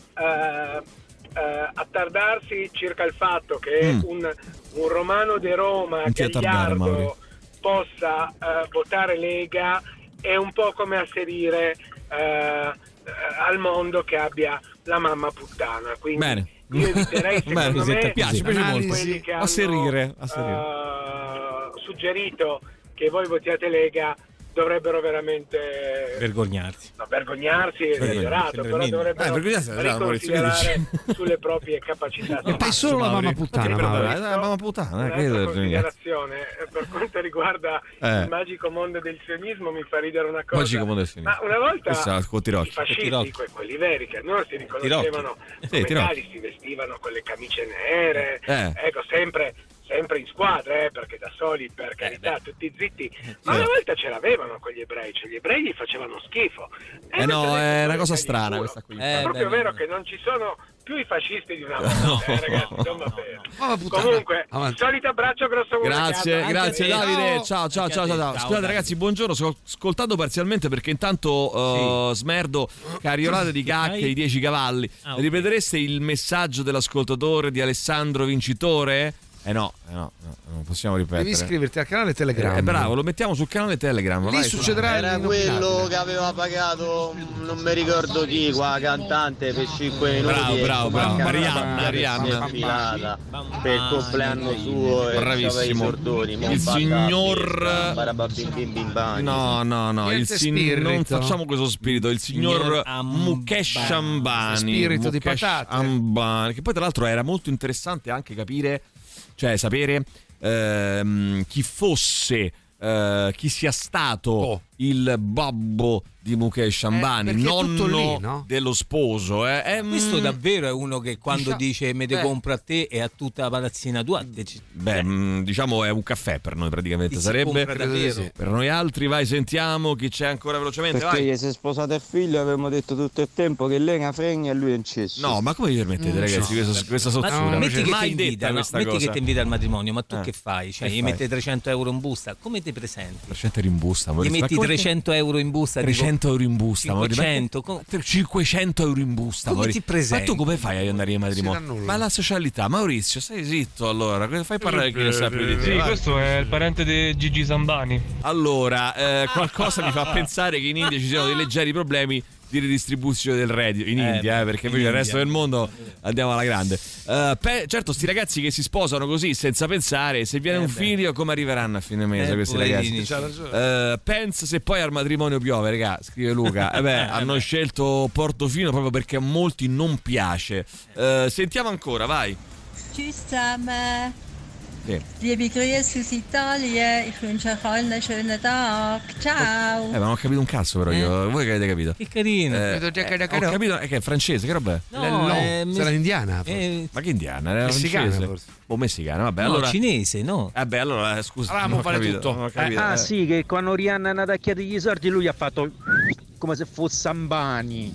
Attardarsi circa il fatto che un romano di Roma Gagliardo possa votare Lega è un po' come asserire al mondo che abbia la mamma puttana, quindi bene. Io eviterei piace molto quelli che hanno suggerito che voi votiate Lega dovrebbero veramente vergognarsi. No, vergognarsi è esagerato, però dovrebbero riconsiderare sulle proprie capacità. È solo la mamma puttana, un'altra considerazione per quanto riguarda il magico mondo del sionismo, mi fa ridere una cosa. Ma una volta i fascisti, quelli veri, che non si riconoscevano come tali, si vestivano con le camicie nere, ecco, sempre in squadra, perché da soli, per carità, tutti zitti, ma una volta ce l'avevano con gli ebrei, cioè gli ebrei gli facevano schifo. No, è una cosa strana questa qui. È proprio vero che non ci sono più i fascisti di una volta, ragazzi, non va bene. Comunque, solito abbraccio grosso. Grazie Davide, ciao. Scusate ragazzi, buongiorno, sto ascoltando parzialmente perché intanto smerdo cariolate di cacche i 10 cavalli. Ripetereste il messaggio dell'ascoltatore di Alessandro Vincitore? No, non possiamo ripetere. Devi iscriverti al canale Telegram. Bravo, lo mettiamo sul canale Telegram. Lì succederà. Era quello che aveva pagato, non mi ricordo chi, qua cantante, per 5 minuti. Bravo. Marianna. Per il compleanno suo. Bravissimo. Il signor. No. Non facciamo questo spirito. Il signor Mukesh Ambani. Spirito di patate. Ambani. Che poi tra l'altro era molto interessante anche capire, cioè sapere chi fosse, chi sia stato il babbo di Mukesh Ambani, nonno lì, no? dello sposo. Questo davvero è uno che quando dice me te compro a te e a tutta la palazzina tua. Diciamo è un caffè per noi praticamente, sarebbe per noi altri. Vai, sentiamo chi c'è ancora velocemente. Perché gli si è sposato il figlio, avevamo detto tutto il tempo che lei è una fregna e lui è un cesso. No, ma come vi permettete, ragazzi, questa sozzura? Metti che ti invita al matrimonio, ma tu che fai? Cioè, gli metti 300 euro in busta, come ti presenti? 300 euro in busta, gli metti 300 euro in busta, 300 euro in busta, 500 euro in busta. Come ti presenti? Ma tu come fai ad andare in matrimonio? Ma la socialità, Maurizio, stai zitto allora, fai parlare chi ne sa più di te. Sì, questo è il parente di Gigi Sambani. Allora, qualcosa mi fa pensare che in India ci siano dei leggeri problemi di ridistribuzione del reddito in India, perché poi il resto del mondo andiamo alla grande. Certo, sti ragazzi che si sposano così senza pensare, se viene un figlio come arriveranno a fine mese questi ragazzi? Pensa se poi al matrimonio piove, raga, scrive Luca. Hanno scelto Portofino proprio perché a molti non piace. Sentiamo ancora, vai. Liebe Grüße aus Italien, ich wünsche euch allen einen schönen Tag. Ciao. Ma non ho capito un cazzo però io. Voi che avete capito? Che carino. Ho capito che è francese, che roba è? No, sarà indiana. Ma che indiana? Era messicana forse. O messicana, vabbè. No, allora cinese, no? Vabbè, allora scusa. Allora, fare tutto. Sì, che quando Rihanna è andata a chiedere i soldi lui ha fatto come se fosse Ambani.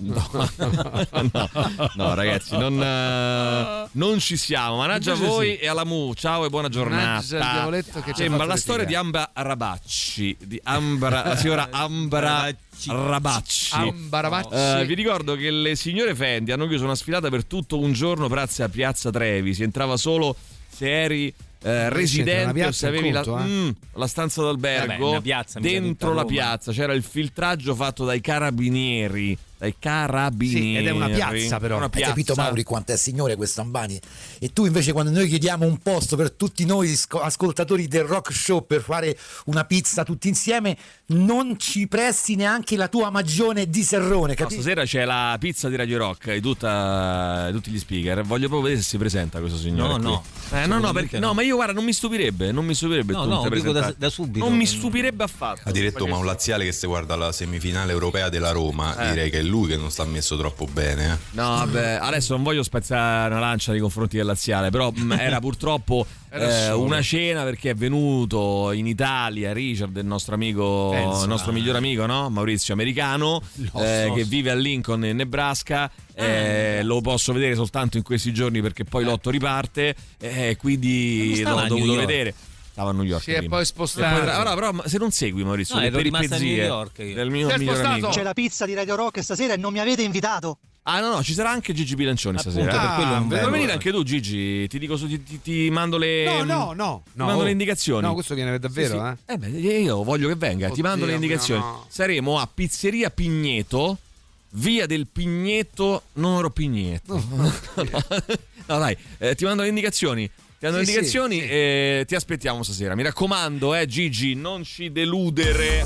No, ragazzi, non ci siamo. Managgia a voi e alla Mu. Ciao e buona giornata. Sembra la storia di Ambra Rabacci, la signora Ambra Rabacci. Vi ricordo che le signore Fendi hanno chiuso una sfilata per tutto un giorno grazie a Piazza Trevi. Si entrava solo se eri residente o se avevi la stanza d'albergo dentro la piazza. C'era il filtraggio fatto dai carabinieri. Sì, ed è una piazza però. Hai capito, Mauri, quanto è signore questo Ambani? E tu invece quando noi chiediamo un posto per tutti noi ascoltatori del Rock Show per fare una pizza tutti insieme, non ci presti neanche la tua magione di serrone, capito? Stasera c'è la pizza di Radio Rock di tutti gli speaker. Voglio proprio vedere se si presenta questo signore. No, ma io guarda, non mi stupirebbe. No, dico da subito. Non mi stupirebbe affatto. Ha diretto ma un laziale che se guarda la semifinale europea della Roma, direi che è lui che non sta messo troppo bene. No, vabbè, adesso non voglio spezzare una lancia nei confronti del laziale, però era purtroppo una cena perché è venuto in Italia Richard, il nostro amico, il nostro miglior amico, no? Maurizio, americano, che vive a Lincoln in Nebraska. Lo posso vedere soltanto in questi giorni perché poi l'8 riparte, quindi l'ho dovuto vedere. Stava a New York. Si è poi spostato. Però se non segui Maurizio, ero rimasto a New York del mio migliore amico. C'è la pizza di Radio Rock stasera e non mi avete invitato. No, ci sarà anche Gigi Bilancioni stasera. Per quello non vuoi venire anche tu, Gigi? Ti dico ti mando le No. Ti mando le indicazioni. No, questo viene davvero, sì. Io voglio che venga, ti mando le indicazioni. No. Saremo a Pizzeria Pigneto, via del Pigneto, numero Pigneto. No, dai, ti mando le indicazioni. Ti hanno indicazioni e ti aspettiamo stasera. Mi raccomando, Gigi, non ci deludere.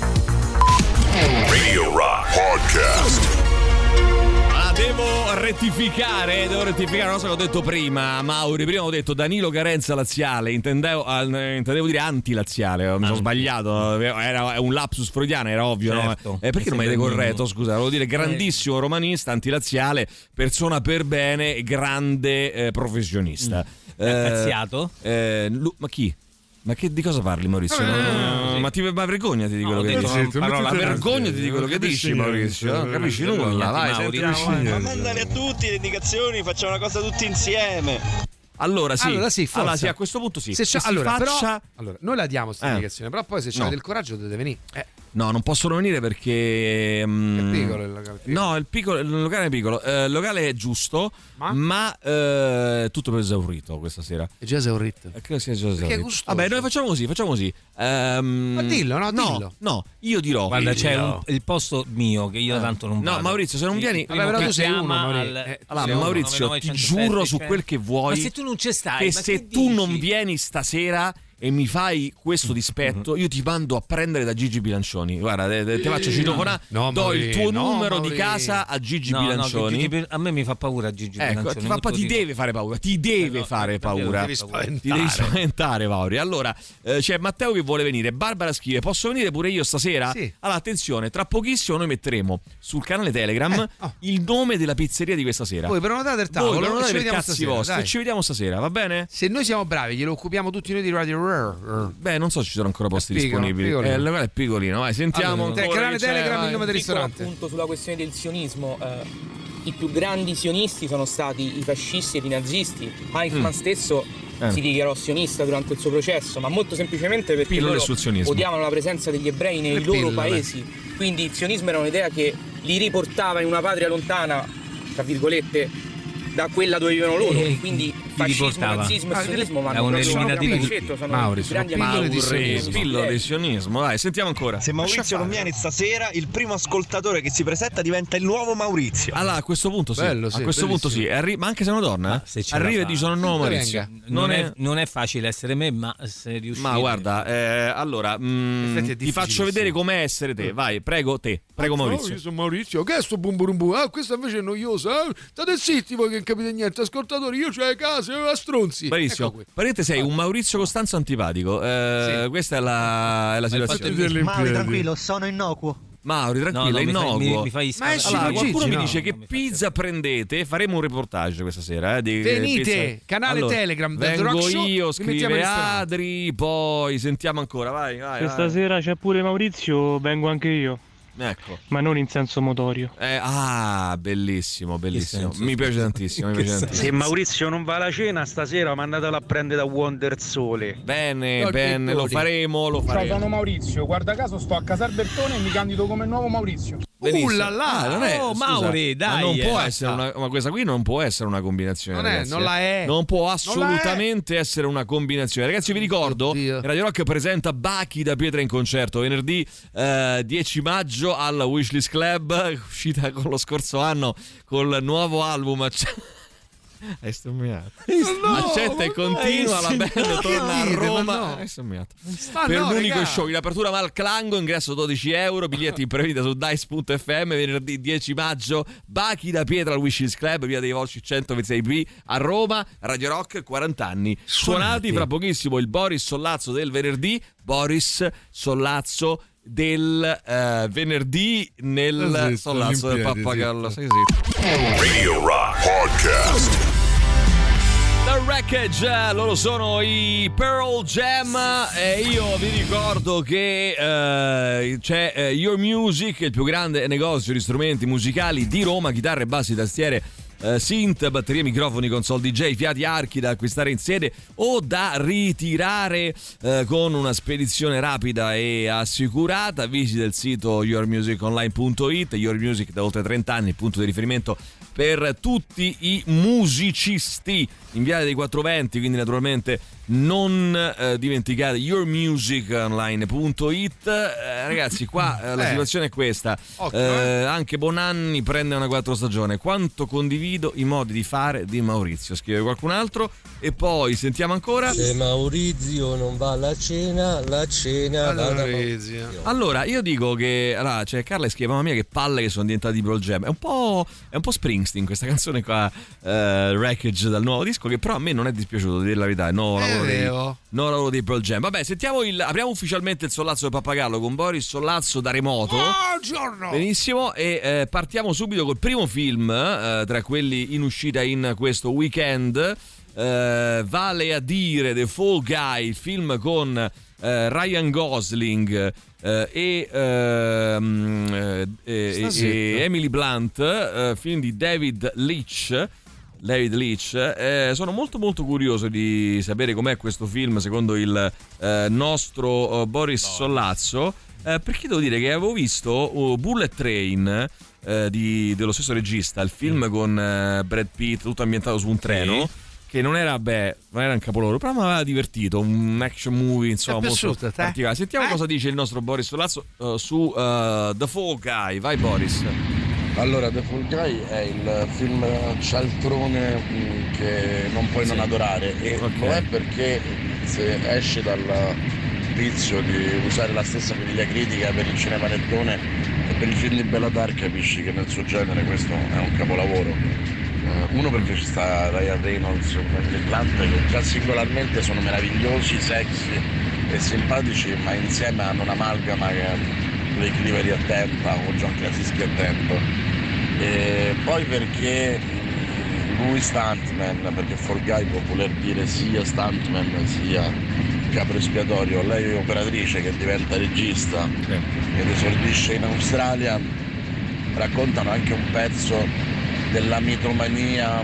Radio Rock Podcast. Devo rettificare una cosa che ho detto prima, Mauri. Prima ho detto Danilo Carenza laziale, intendevo dire antilaziale, mi sono sbagliato, era un lapsus freudiano, era ovvio, certo. No? Perché non mi avete corretto? Scusa, volevo dire grandissimo romanista, antilaziale, persona per bene, grande professionista. Cazziato? Ma chi? Ma di cosa parli, Maurizio? Ma vergognati di quello che dici. Vergognati di quello che dici, Maurizio. Non capisci nulla. Vai, sentiamo. Ma mandali a tutti le indicazioni, facciamo una cosa tutti insieme. Allora sì, a questo punto sì. Allora, noi la diamo questa indicazione, però poi se c'è del coraggio deve venire. No, non possono venire perché è piccolo il locale. No, il locale è piccolo. Il locale è giusto, ma tutto per esaurito questa sera. È già esaurito. Credo sia già esaurito. Vabbè, noi facciamo così. Ma dillo. No, io dirò. Guarda, c'è il posto mio che io tanto non vado. No, Maurizio, se non vieni. Vabbè, però tu sei uno. Allora, Maurizio, ti giuro su quel che vuoi. Ma se tu non ci stai, che se tu non vieni stasera e mi fai questo dispetto, io ti mando a prendere da Gigi Bilancioni. Guarda, ti faccio citofonare, do il tuo numero di casa a Gigi Bilancioni. A me mi fa paura Gigi Bilancioni. Ti deve fare paura, ti deve fare paura. Ti devi spaventare, Mauri. Allora, c'è Matteo che vuole venire, Barbara scrive: posso venire pure io stasera? Sì. Allora, attenzione, tra pochissimo noi metteremo sul canale Telegram il nome della pizzeria di questa sera. Voi prenotate il tavolo, ci vediamo stasera. Ci vediamo stasera, va bene? Se noi siamo bravi, glielo occupiamo tutti noi di Radio. Beh, non so se ci sono ancora posti disponibili. Il locale è piccolino. Vai, sentiamo. Allora, canale Telegram, il nome del ristorante. Appunto sulla questione del sionismo, i più grandi sionisti sono stati i fascisti e i nazisti. Eichmann stesso si dichiarò sionista durante il suo processo, ma molto semplicemente perché loro odiavano la presenza degli ebrei nei loro paesi. Quindi il sionismo era un'idea che li riportava in una patria lontana, tra virgolette, da quella dove vivono loro. Quindi fascismo, nazismo e sionismo vanno pillole di sionismo. Dai, sentiamo ancora. Se Maurizio non viene stasera, il primo ascoltatore che si presenta diventa il nuovo Maurizio. Allora, a questo punto sì. A questo punto sì. Ma anche se è una donna, arriva e dice sono il nuovo Maurizio. Non è facile essere me, ma se riuscite. Ma guarda, allora ti faccio vedere com'è essere te. Vai, prego Maurizio. Io sono Maurizio. Che è sto bum bum bum? Questa invece è noiosa. State zitti voi che non capite niente, ascoltatori. Io c'ho le case, a stronzi. Bravissimo. Praticamente sei un Maurizio Costanzo antipatico. Questa è la situazione. Mauri, tranquillo, sono innocuo. Mauri, tranquillo, è innocuo. Allora, qualcuno mi dice che pizza prendete. Faremo un reportage questa sera. Venite, canale Telegram del Rock Show. Vengo io, scrive Adri. Poi sentiamo ancora. Vai. Questa sera c'è pure Maurizio, vengo anche io. Ecco. Ma non in senso motorio. Bellissimo. Mi piace tantissimo. Se Maurizio non va alla cena stasera, mandatelo a prendere da Wonder Sole. Bene, lo faremo. Ciao, sono Maurizio. Guarda caso sto a Casal Bertone e mi candido come nuovo Maurizio. Non è, Mauri, dai. Non può essere ma questa qui non può essere una combinazione. Non la è. Non può assolutamente essere una combinazione. Ragazzi, vi ricordo: Radio Rock presenta Bachi da Pietra in concerto venerdì 10 maggio al Wishlist Club, uscita con lo scorso anno col nuovo album. Hai stemmiato. Accetta e continua, la band torna a Roma. Hai stemmiato. Per l'unico show in apertura Malclango, ingresso €12, biglietti in prevendita su dice.fm, venerdì 10 maggio, Bachi da Pietra al Wishes Club, via dei Volsci 126B a Roma. Radio Rock 40 anni. Suonati fra pochissimo il Boris Sollazzo del venerdì, Boris Sollazzo del venerdì nel Sollazzo del Pappagallo. Radio Rock Podcast. The Wreckage, loro sono i Pearl Jam e io vi ricordo che c'è Your Music, il più grande negozio di strumenti musicali di Roma, chitarre, bassi, tastiere, synth, batterie, microfoni, console DJ, fiati, archi da acquistare in sede o da ritirare con una spedizione rapida e assicurata. Visita il sito yourmusiconline.it. Your Music da oltre 30 anni, punto di riferimento per tutti i musicisti in Viale dei 420, quindi naturalmente non dimenticate yourmusiconline.it. Ragazzi, qua la situazione è questa. Anche Bonanni prende una 4 stagione. Quanto condivido i modi di fare di Maurizio, scrive qualcun altro. E poi sentiamo ancora. Se Maurizio non va alla cena, la cena va da Maurizio. Allora io dico che cioè Carla scrive: mamma mia che palle che sono diventati Pearl Jam. È un po' Springsteen questa canzone qua, Wreckage dal nuovo disco, che però a me non è dispiaciuto, a dire la verità. No lavoro dei Pearl Jam. Vabbè, sentiamo apriamo ufficialmente il Sollazzo del Pappagallo con Boris Sollazzo da remoto. Buongiorno. Benissimo, e partiamo subito col primo film tra quelli in uscita in questo weekend, vale a dire The Fall Guy, film con Ryan Gosling e Emily Blunt, film di David Leitch. Sono molto molto curioso di sapere com'è questo film secondo il nostro Boris Sollazzo, perché devo dire che avevo visto Bullet Train dello stesso regista, il film con Brad Pitt, tutto ambientato su un treno, che non era un capolavoro, però mi aveva divertito, un action movie insomma molto particolare. Sentiamo cosa dice il nostro Boris Sollazzo su The Fall Guy. Vai Boris. Allora, The Fall Guy è il film cialtrone che non puoi non adorare, e lo è perché se esce dal vizio di usare la stessa griglia critica per il cinemanettone e per i film di Bella Dark, capisci che nel suo genere questo è un capolavoro. Uno perché ci sta Ryan Reynolds e Emily Blunt, che già singolarmente sono meravigliosi, sexy e simpatici, ma insieme hanno un'amalgama che Blake Lively attenta o John Krasinski attento. E poi perché lui stuntman, perché Fall Guy può voler dire sia stuntman sia capro espiatorio, lei è operatrice che diventa regista ed esordisce in Australia, raccontano anche un pezzo della mitomania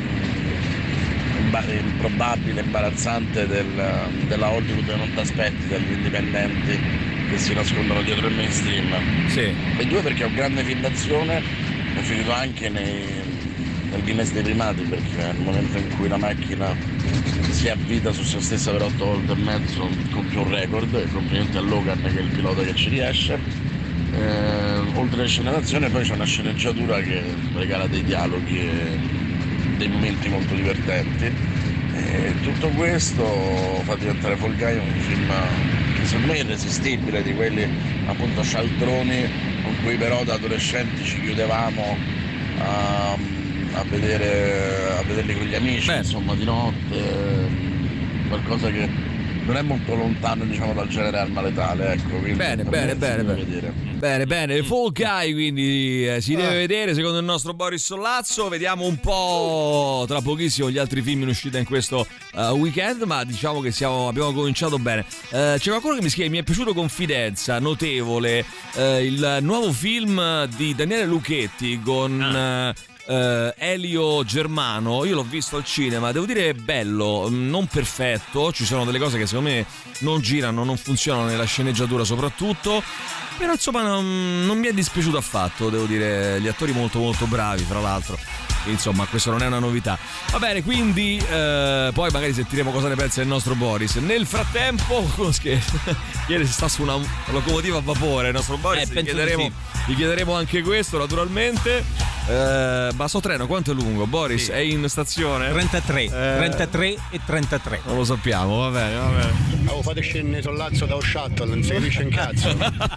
improbabile, imbarazzante della Hollywood, non t'aspetti, degli indipendenti che si nascondono dietro il mainstream. E due perché è un grande film d'azione, è finito anche nel Guinness dei primati, perché nel momento in cui la macchina si avvita su se stessa per 8 volte e mezzo compie un record, e complimenti a Logan che è il pilota che ci riesce. Oltre alle scene d'azione poi c'è una sceneggiatura che regala dei dialoghi e dei momenti molto divertenti, e tutto questo fa diventare Fall Guy un film che secondo me è irresistibile, di quelli appunto cialtroni con cui però da adolescenti ci chiudevamo a vederli con gli amici, insomma, di notte, qualcosa che non è molto lontano, diciamo, dal genere Arma Letale, ecco. Bene. Fall Guy, quindi si deve vedere secondo il nostro Boris Sollazzo. Vediamo un po' tra pochissimo gli altri film in uscita in questo weekend, ma diciamo che abbiamo cominciato bene. C'è qualcuno che mi scrive: mi è piaciuto Confidenza, notevole, il nuovo film di Daniele Lucchetti con Elio Germano. Io l'ho visto al cinema, devo dire è bello, non perfetto, ci sono delle cose che secondo me non girano, non funzionano nella sceneggiatura soprattutto, però insomma non mi è dispiaciuto affatto, devo dire, gli attori molto molto bravi, fra l'altro, insomma questo non è una novità. Va bene, quindi poi magari sentiremo cosa ne pensa il nostro Boris. Nel frattempo ieri si sta su una locomotiva a vapore il nostro Boris, gli chiederemo anche questo naturalmente. Ma sto treno quanto è lungo, Boris? Sì. È in stazione? 33 e 33. Non lo sappiamo, va bene. Fate scendere Sollazzo da un shuttle, non si capisce un cazzo.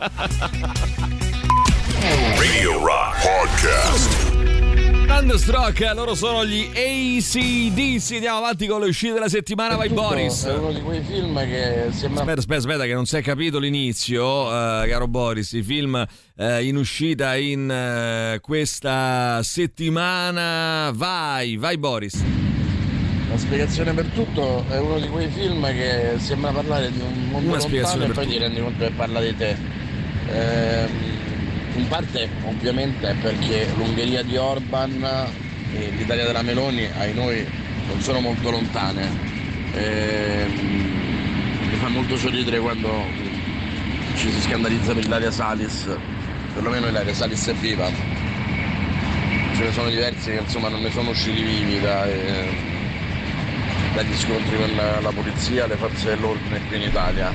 Radio Rock Podcast. Thunderstruck, loro sono gli AC/DC. Andiamo avanti con le uscite della settimana. Vai Boris. È uno di quei film che sembra... Aspetta che non si è capito l'inizio, caro Boris. I film in uscita in questa settimana. Vai Boris. La spiegazione per tutto è uno di quei film che sembra parlare di un mondo lontano e poi ti rendi conto che parla di te. In parte ovviamente è perché l'Ungheria di Orban e l'Italia della Meloni ai noi non sono molto lontane. Mi fa molto sorridere quando ci si scandalizza per Ilaria Salis, perlomeno Ilaria Salis è viva. ce ne sono diversi che insomma non ne sono usciti vivi dagli scontri con la polizia, le forze dell'ordine qui in Italia.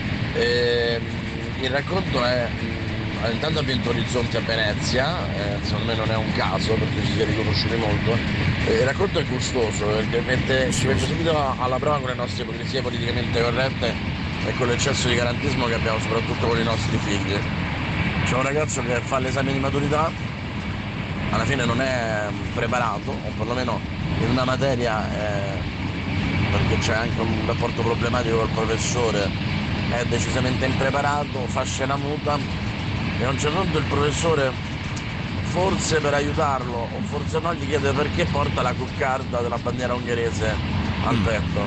Il racconto è intanto ha vinto Orizzonti a Venezia, secondo me non è un caso perché si è riconosciuti molto. Il racconto è gustoso perché ci mette subito alla prova con le nostre ipocrisie politicamente corrette e con l'eccesso di garantismo che abbiamo soprattutto con i nostri figli. C'è un ragazzo che fa l'esame di maturità, alla fine non è preparato, o perlomeno in una materia, perché c'è anche un rapporto problematico col professore, è decisamente impreparato, fa scena muta e a un certo punto il professore, forse per aiutarlo o forse no, gli chiede perché porta la coccarda della bandiera ungherese al petto.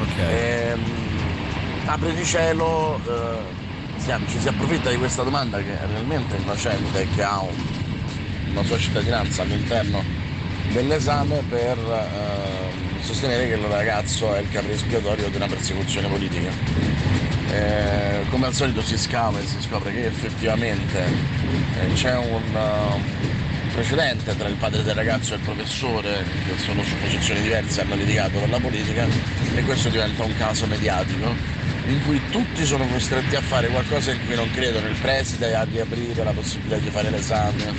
Apre di cielo, ci si approfitta di questa domanda che è realmente innocente e che ha una sua cittadinanza all'interno dell'esame per sostenere che il ragazzo è il capro espiatorio di una persecuzione politica. Come al solito si scava e si scopre che effettivamente c'è un precedente tra il padre del ragazzo e il professore, che sono su posizioni diverse, hanno litigato per la politica, e questo diventa un caso mediatico in cui tutti sono costretti a fare qualcosa in cui non credono. Il preside a riaprire la possibilità di fare l'esame,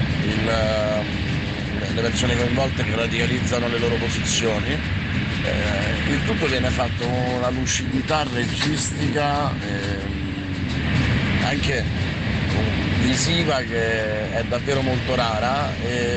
le persone coinvolte che radicalizzano le loro posizioni. Il tutto viene fatto con una lucidità registica anche visiva che è davvero molto rara,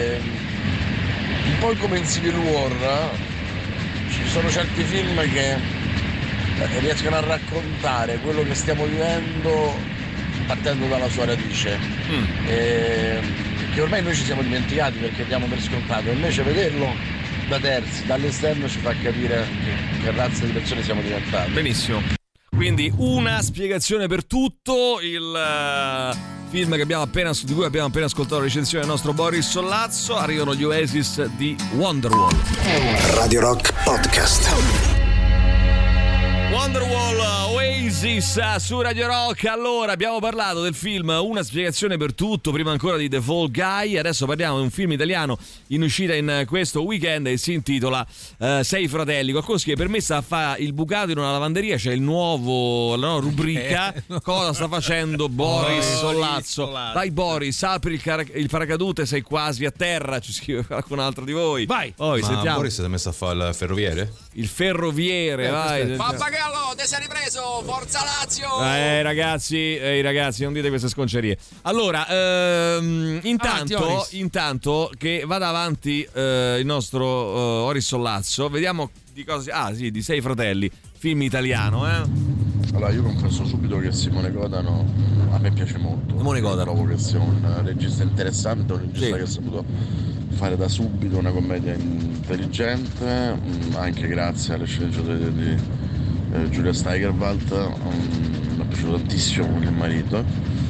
un po' come in Civil War. Ci sono certi film che riescono a raccontare quello che stiamo vivendo partendo dalla sua radice, che ormai noi ci siamo dimenticati perché diamo per scontato, invece vederlo da terzi, dall'esterno, ci fa capire che razza di persone siamo diventati. Benissimo, quindi una spiegazione per tutto. Il film di cui abbiamo appena ascoltato la recensione del nostro Boris Sollazzo. Arrivano gli Oasis di Wonderwall. Radio Rock Podcast. Wonderwall, Oasis su Radio Rock. Allora, abbiamo parlato del film Una spiegazione per tutto, prima ancora di The Fall Guy. Adesso parliamo di un film italiano in uscita in questo weekend e si intitola Sei fratelli. Qualcuno scrive: per me sta a fare il bucato in una lavanderia. C'è la nuova rubrica. Cosa sta facendo Boris Sollazzo? Vai Boris, apri il paracadute, sei quasi a terra. Ci scrive qualcun altro di voi. Vai. Sentiamo. Boris si è messo a fare il ferroviere? Il ferroviere, vai. Pappagallo, te sei ripreso, forza Lazio! Ragazzi, non dite queste sconcerie. Allora, intanto che vada avanti il nostro Boris Sollazzo, vediamo di cosa. Di Sei fratelli, film italiano, Allora, io confesso subito che Simone Codano a me piace molto. Simone Codano, trovo che sia un regista interessante, un regista che ha saputo fare da subito una commedia intelligente, anche grazie alle sceneggiature di Julia Steigerwald. Mi è piaciuto tantissimo con il marito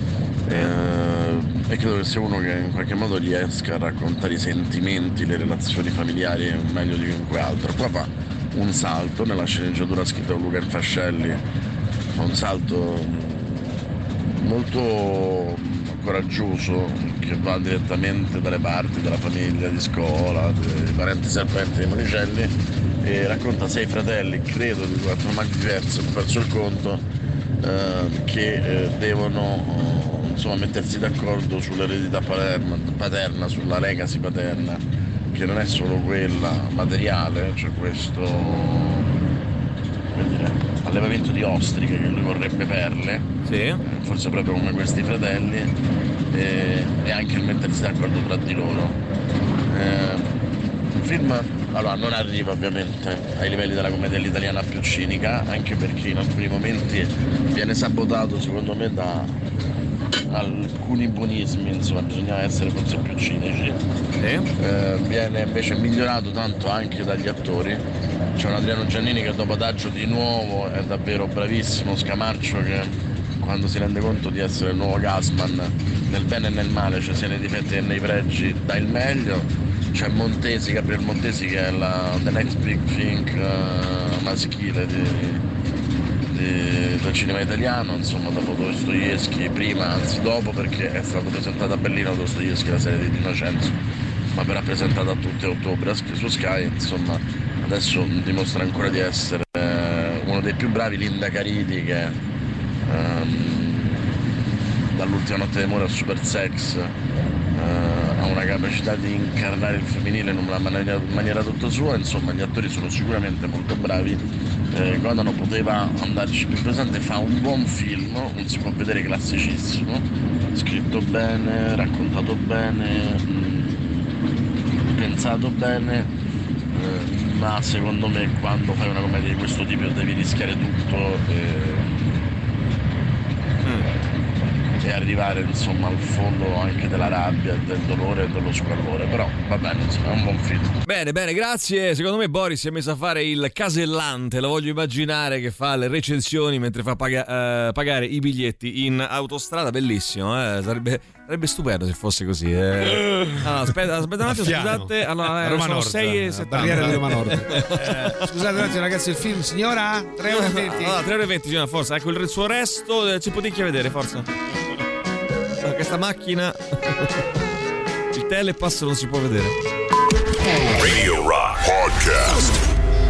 e credo che sia uno che in qualche modo riesca a raccontare i sentimenti, le relazioni familiari meglio di chiunque altro. Qua fa un salto nella sceneggiatura scritta da Luca Infascelli, fa un salto molto coraggioso che va direttamente dalle parti della famiglia, di scuola, dei parenti serpenti di Monicelli, e racconta sei fratelli, credo di 4 romanzi diversi, ho perso il conto, che devono mettersi d'accordo sull'eredità paterna, sulla legacy paterna, che non è solo quella materiale, cioè questo allevamento di ostriche che lui vorrebbe perle, forse proprio come questi fratelli, e anche il mettersi d'accordo tra di loro. Il film non arriva ovviamente ai livelli della commedia all'italiana più cinica, anche perché in alcuni momenti viene sabotato secondo me da alcuni buonismi, bisognava essere forse più cinici. Viene invece migliorato tanto anche dagli attori. C'è un Adriano Giannini che dopo Adagio di nuovo è davvero bravissimo, Scamarcio che quando si rende conto di essere il nuovo Gassman nel bene e nel male, cioè sia nei difetti che nei pregi, dà il meglio. C'è Montesi, Gabriel Montesi, che è the next big thing maschile del cinema italiano, dopo Dostoevsky, prima, anzi dopo, perché è stato presentato a Berlino Dostoevsky, la serie di Innocenzo. ma verrà presentata a tutti a ottobre su Sky. Insomma, adesso dimostra ancora di essere uno dei più bravi. Linda Caridi, che dall'ultima notte d'amore a Super Sex ha una capacità di incarnare il femminile in una maniera tutta sua. Insomma, gli attori sono sicuramente molto bravi. Godano poteva andarci più pesante, fa un buon film, non si può vedere classicissimo, scritto bene, raccontato bene, pensato bene, ma secondo me quando fai una commedia di questo tipo devi rischiare tutto e arrivare insomma al fondo anche della rabbia, del dolore e dello squallore. Però va bene, insomma, è un buon film. Bene, grazie. Secondo me Boris si è messo a fare il casellante, lo voglio immaginare che fa le recensioni mentre fa pagare i biglietti in autostrada. Bellissimo, sarebbe stupendo se fosse così. Allora, aspetta un attimo, scusate. Allora, Roma sono Nord, 6,70. barriera di Roma Nord. Scusate un attimo ragazzi, il film, signora, 3,20 €. 3,20 €, signora, forza. Ecco il suo resto, ci potevi vedere, forza. Questa macchina, il telepass non si può vedere. Radio Rock Podcast.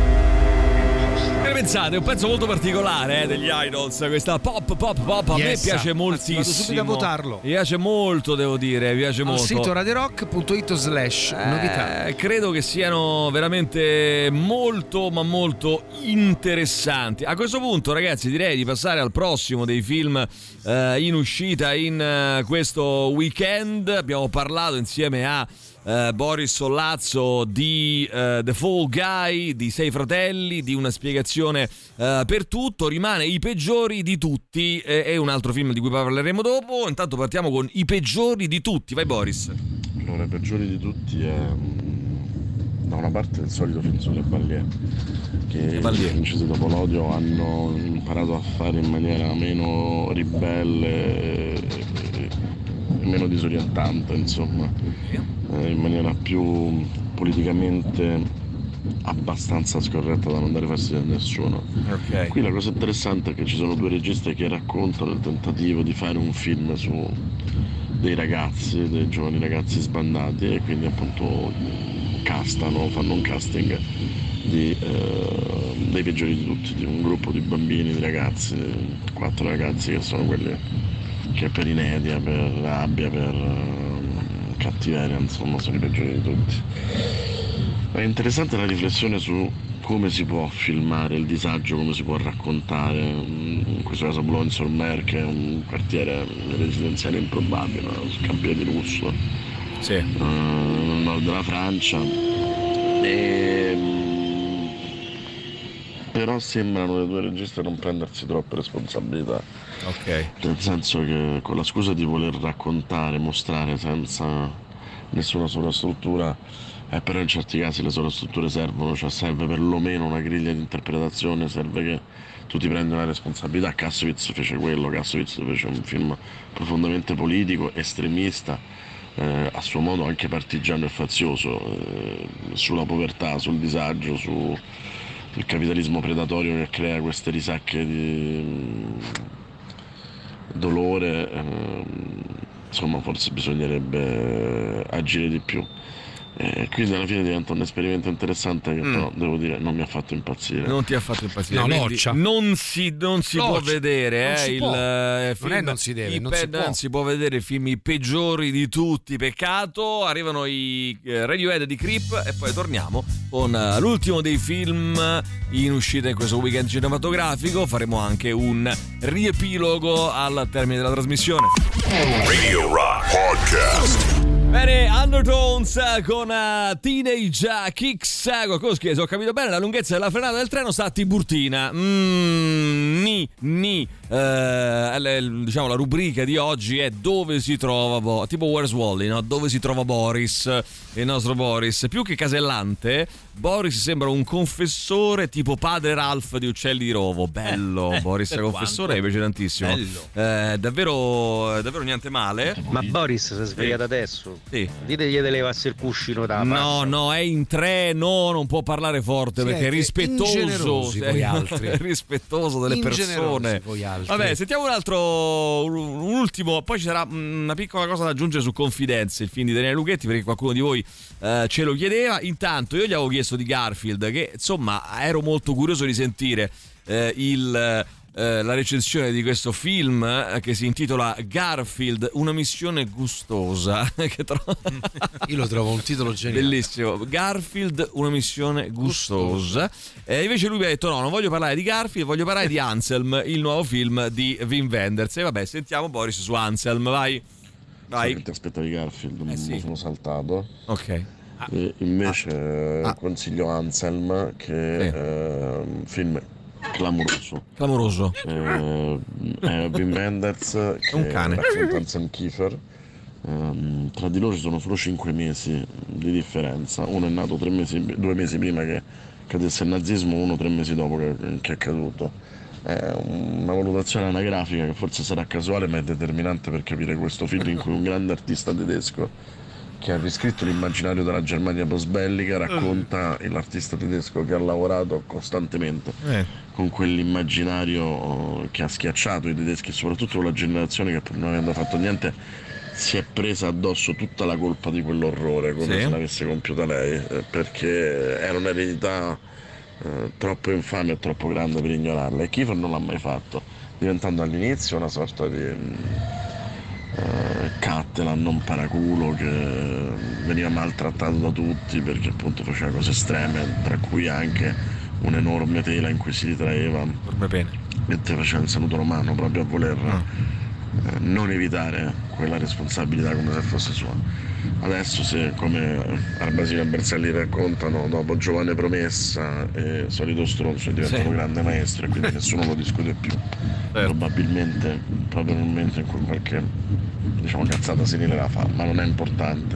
Che pensate? È un pezzo molto particolare degli Idols, questa pop. A me piace moltissimo. Vado subito a votarlo. Mi piace molto, devo dire, mi piace molto. Al sito radiorock.it/novità. Credo che siano veramente molto ma molto interessanti. A questo punto, ragazzi, direi di passare al prossimo dei film in uscita in questo weekend. Abbiamo parlato insieme a Boris Sollazzo di The Fall Guy, di Sei Fratelli, di una spiegazione per tutto. Rimane I peggiori di tutti, è un altro film di cui parleremo dopo. Intanto partiamo con I peggiori di tutti. Vai Boris. Allora, I peggiori di tutti è da una parte il solito film sulle balliere, che i francesi dopo l'odio hanno imparato a fare in maniera meno ribelle e meno disorientante, insomma, in maniera più politicamente abbastanza scorretta da non dare fastidio a nessuno. Okay. Qui la cosa interessante è che ci sono due registi che raccontano il tentativo di fare un film su dei ragazzi, dei giovani ragazzi sbandati, e quindi appunto fanno un casting dei peggiori di tutti, di un gruppo di bambini, di ragazzi, 4 ragazzi che sono quelli che per inedia, per rabbia, per cattiveria, insomma, sono i peggiori di tutti. È interessante la riflessione su come si può filmare il disagio, come si può raccontare, in questo caso Boulogne-sur-Mer, che è un quartiere residenziale improbabile, scampiere di lusso, sì, nel nord della Francia, però sembrano le due registe non prendersi troppe responsabilità. Ok. Nel senso che con la scusa di voler raccontare, mostrare senza nessuna sovrastruttura, però in certi casi le sovrastrutture servono, cioè serve perlomeno una griglia di interpretazione, serve che tu ti prendi una responsabilità. Kassovitz fece quello, Kassovitz fece un film profondamente politico, estremista, a suo modo anche partigiano e fazioso, sulla povertà, sul disagio, sul capitalismo predatorio che crea queste risacche di dolore. Insomma, forse bisognerebbe agire di più. Quindi alla fine diventa un esperimento interessante che però devo dire non mi ha fatto impazzire. Non ti ha fatto impazzire? No, non si può vedere non si può. il film, non si deve, non si può vedere i film I peggiori di tutti. Peccato. Arrivano i Radiohead di Creep e poi torniamo con l'ultimo dei film in uscita in questo weekend cinematografico. Faremo anche un riepilogo al termine della trasmissione. Radio Rock Podcast. Bene, Undertones con Teenage Kicks. Qualcosa schiesa, ho capito bene, la lunghezza della frenata del treno sta a Tiburtina. Diciamo la rubrica di oggi è dove si trova tipo Where's Wally, no? Dove si trova Boris, il nostro Boris. Più che casellante, Boris sembra un confessore tipo padre Ralph di Uccelli di Rovo. Bello, Boris confessore, mi piace tantissimo. Davvero niente male. Ma Boris si è svegliato adesso. Sì. Ditegli di levarsi il cuscino da No, è in treno, non può parlare forte perché è rispettoso. Voi altri. È rispettoso delle persone. Voi altri. Vabbè, sentiamo un ultimo, poi ci sarà una piccola cosa da aggiungere su Confidenze, il film di Daniele Lucchetti, perché qualcuno di voi ce lo chiedeva. Intanto io gli avevo chiesto di Garfield, che insomma ero molto curioso di sentire la recensione di questo film che si intitola Garfield, una missione gustosa. Io lo trovo un titolo geniale, bellissimo. Garfield, una missione gustosa. Invece lui mi ha detto no, non voglio parlare di Garfield, voglio parlare di Anselm, il nuovo film di Wim Wenders. E vabbè, sentiamo Boris su Anselm, vai. Che ti aspettavi Garfield, mi sono saltato. Ok. E invece consiglio Anselm, che è un film clamoroso. È Wim Wenders che un cane, racconta Anselm Kiefer. Tra di loro ci sono solo 5 mesi di differenza. Uno è nato 2 mesi prima che cadesse il nazismo, uno 3 mesi dopo che è caduto. È una valutazione anagrafica che forse sarà casuale, ma è determinante per capire questo film in cui un grande artista tedesco che ha riscritto l'immaginario della Germania post-bellica racconta l'artista tedesco che ha lavorato costantemente con quell'immaginario che ha schiacciato i tedeschi e soprattutto la generazione che, pur non avendo fatto niente, si è presa addosso tutta la colpa di quell'orrore come se l'avesse compiuta lei, perché era un'eredità troppo infame e troppo grande per ignorarla, e Kiefer non l'ha mai fatto, diventando all'inizio una sorta di Cattelan, non paraculo, che veniva maltrattato da tutti perché appunto faceva cose estreme, tra cui anche un'enorme tela in cui si ritraeva mentre faceva il saluto romano, proprio a voler non evitare quella responsabilità come se fosse sua. Adesso, se come Arbasino e Berselli raccontano, dopo Giovane Promessa e Solito Stronzo diventa un grande maestro e quindi nessuno lo discute più, probabilmente in qualche cazzata senile la fa, ma non è importante.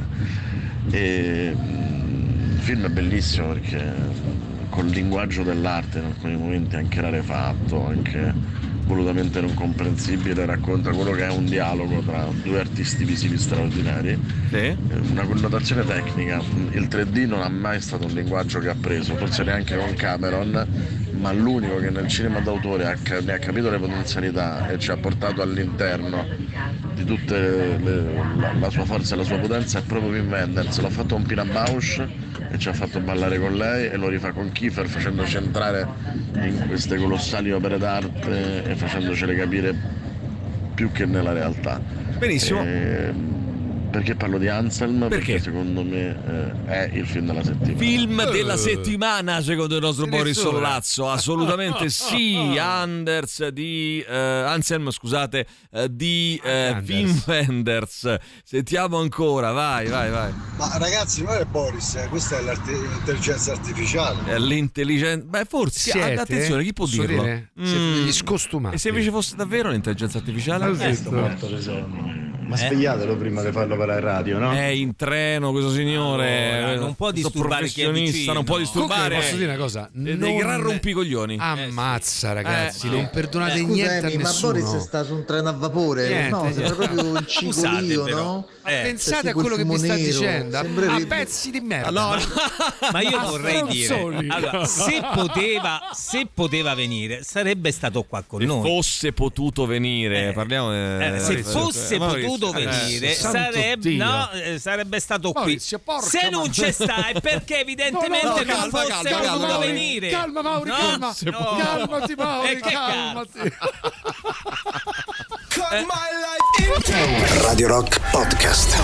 E il film è bellissimo perché col linguaggio dell'arte in alcuni momenti anche rarefatto, anche volutamente non comprensibile, racconta quello che è un dialogo tra due artisti visivi straordinari, una connotazione tecnica. Il 3D non ha mai stato un linguaggio che ha preso, forse neanche con Cameron, ma l'unico che nel cinema d'autore ne ha capito le potenzialità e ci ha portato all'interno di tutte la sua forza e la sua potenza è proprio Wim Wenders. L'ha fatto con Pina Bausch e ci ha fatto ballare con lei, e lo rifà con Kiefer facendoci entrare in queste colossali opere d'arte e facendocele capire più che nella realtà. Benissimo. Perché parlo di Anselm? Perché secondo me è il film della settimana. Film della settimana secondo il nostro Boris Sollazzo, assolutamente sì. Anselm, scusate, di Wim Wenders. Sentiamo ancora, vai. Ma ragazzi, non è Boris, questa è l'intelligenza artificiale. È l'intelligenza, forse attenzione, chi può dirlo? Siete degli scostumati. E se invece fosse davvero l'intelligenza artificiale? Ma svegliatelo prima di farlo per la radio, no? È in treno questo signore, non può disturbare chi è vicino. Non può disturbare. Posso dire una cosa? Dei gran rompicoglioni. Ammazza, ragazzi, non perdonate niente a nessuno. Ma Boris sta su un treno a vapore, no? Sembra proprio il cigolio, no? Pensate a quello che mi sta dicendo, a pezzi di merda. Allora, ma io vorrei dire, allora, se poteva venire, sarebbe stato qua con noi. Fosse potuto venire, parliamo se fosse potuto venire, sarebbe stato qui. Se non c'è sta è perché evidentemente non fosse potuto venire. Calma Mauri, calmati Mauri, calmati. Radio Rock Podcast.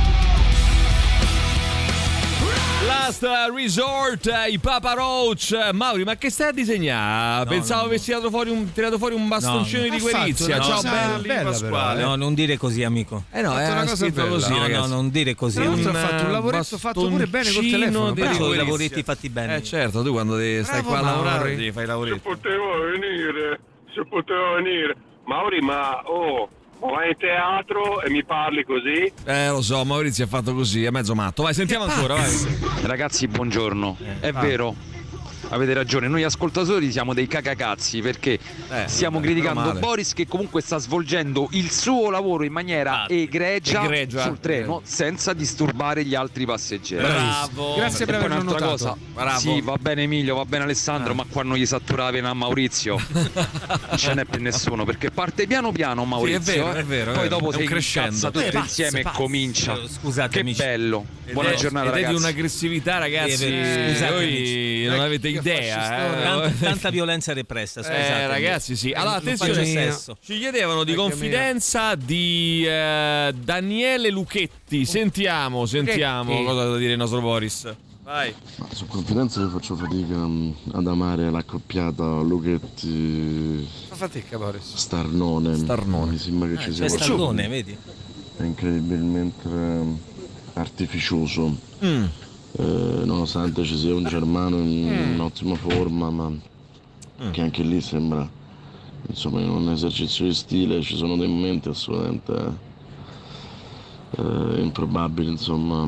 Last Resort, i Papa Roach. Mauri, ma che stai a disegnare? Pensavo avessi tirato fuori un bastoncino di guerizia. Ciao belli, Pasquale. No, non dire così, amico. No, è una cosa così, no, non dire così. Ha fatto un lavoretto fatto pure bene col telefono. Faccio i lavoretti fatti bene. Certo, tu quando stai qua a lavorare ti fai i lavoretti. Se poteva venire. Mauri, ma vai in teatro e mi parli così? Lo so, Maurizio è fatto così, è mezzo matto. Vai, sentiamo ancora, vai. Ragazzi, buongiorno. È vero, avete ragione, noi ascoltatori siamo dei cacacazzi perché stiamo criticando Boris che comunque sta svolgendo il suo lavoro in maniera egregia sul treno senza disturbare gli altri passeggeri. Bravo. Grazie per averlo notato. Cosa. Sì, va bene Emilio, va bene Alessandro, ma qua non gli sattura la pena a Maurizio. Non ce n'è per nessuno perché parte piano piano Maurizio, è vero, poi dopo si incazza tutti insieme e comincia. Scusatemi, che bello. Buona giornata ragazzi. Di un'aggressività ragazzi, voi non avete idea. Tanta violenza repressa, ragazzi, sì. Allora attenzione, ci chiedevano di confidenza di Daniele Lucchetti. Sentiamo cosa ha da dire il nostro Boris. Vai. Ma su confidenza io faccio fatica ad amare l'accoppiata Lucchetti. Fa fatica Boris. Starnone. Mi sembra che ci sia Starnone, vedi? È incredibilmente artificioso. Nonostante ci sia un germano in ottima forma, ma che anche lì sembra insomma in un esercizio di stile ci sono dei momenti assolutamente improbabili, insomma.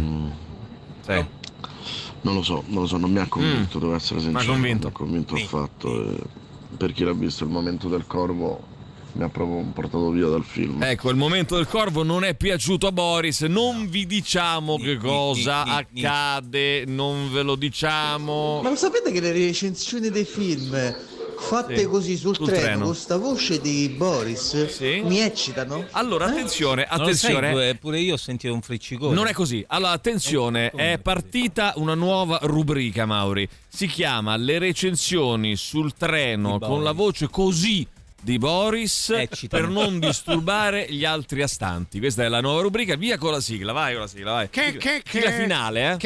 Non lo so, non mi ha convinto, devo essere sincero. Non mi ha convinto affatto. Per chi l'ha visto il momento del corvo mi ha proprio portato via dal film. Ecco, il momento del corvo non è piaciuto a Boris. Non vi diciamo che cosa accade, non ve lo diciamo. Ma lo sapete che le recensioni dei film fatte così sul treno con sta voce di Boris mi eccitano? Allora attenzione, sai, pure io ho sentito un friccicone. Non è così. Allora attenzione, è partita una nuova rubrica, Mauri. Si chiama Le recensioni sul treno con la voce così di Boris per non disturbare gli altri astanti. Questa è la nuova rubrica. Via con la sigla, vai con la sigla, vai. Sigla finale,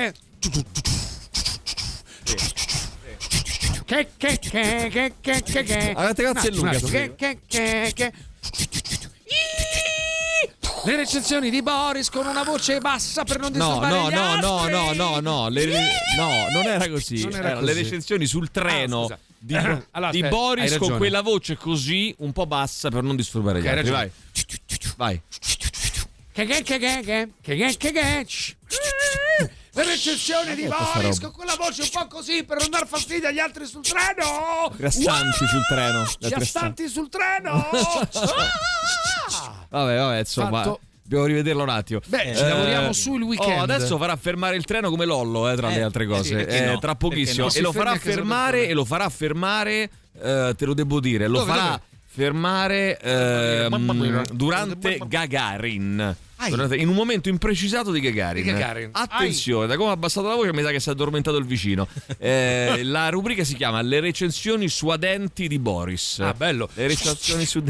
Grazie Luca. Le recensioni di Boris con una voce bassa per non disturbare gli altri. No, non era così. Erano le recensioni sul treno di Boris con quella voce così un po' bassa per non disturbare gli altri. Vai. Le recensioni di Boris con quella voce un po' così per non dar fastidio agli altri sul treno. Gli astanti sul treno. Gli astanti sul treno. Vabbè, insomma. Dobbiamo rivederlo un attimo. Ci lavoriamo sul weekend. Adesso farà fermare il treno come Lollo, tra le altre cose. Tra pochissimo. E lo farà fermare, te lo devo dire, lo farà fermare durante Gagarin. In un momento imprecisato di Gagarin. Attenzione, da come ha abbassato la voce mi sa che si è addormentato il vicino. La rubrica si chiama Le recensioni suadenti di Boris. Bello. Le recensioni sui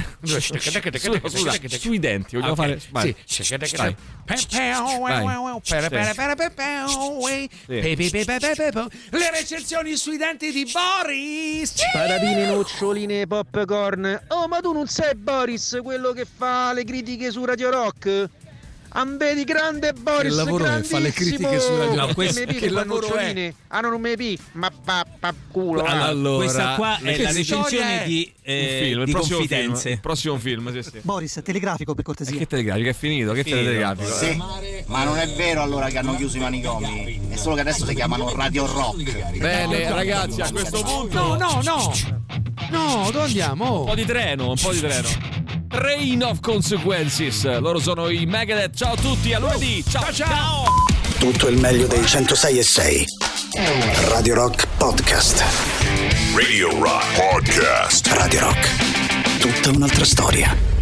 denti. Vogliamo fare? Vai. Le recensioni sui denti di Boris. Patatine, noccioline, popcorn. Oh, ma tu non sei Boris, quello che fa le critiche su Radio Rock? Vedi grande Boris, il lavoro che fa le critiche su Radio Rock. Che lavoro è? Non mi ma culo. Allora, questa qua è la recensione di Confidenze. Il prossimo film, sì. Boris, telegrafico per cortesia. Che telegrafico? È finito? Che telegrafico? Sì, ma non è vero allora che hanno chiuso i manicomi. È solo che adesso si chiamano Radio Rock. Bene, ragazzi, a questo punto. No, dove andiamo? Un po' di treno. Train of Consequences. Loro sono i Megadeth. Ciao a tutti, a lunedì. Ciao. Tutto il meglio dei 106.6 Radio Rock Podcast. Radio Rock Podcast. Radio Rock. Tutta un'altra storia.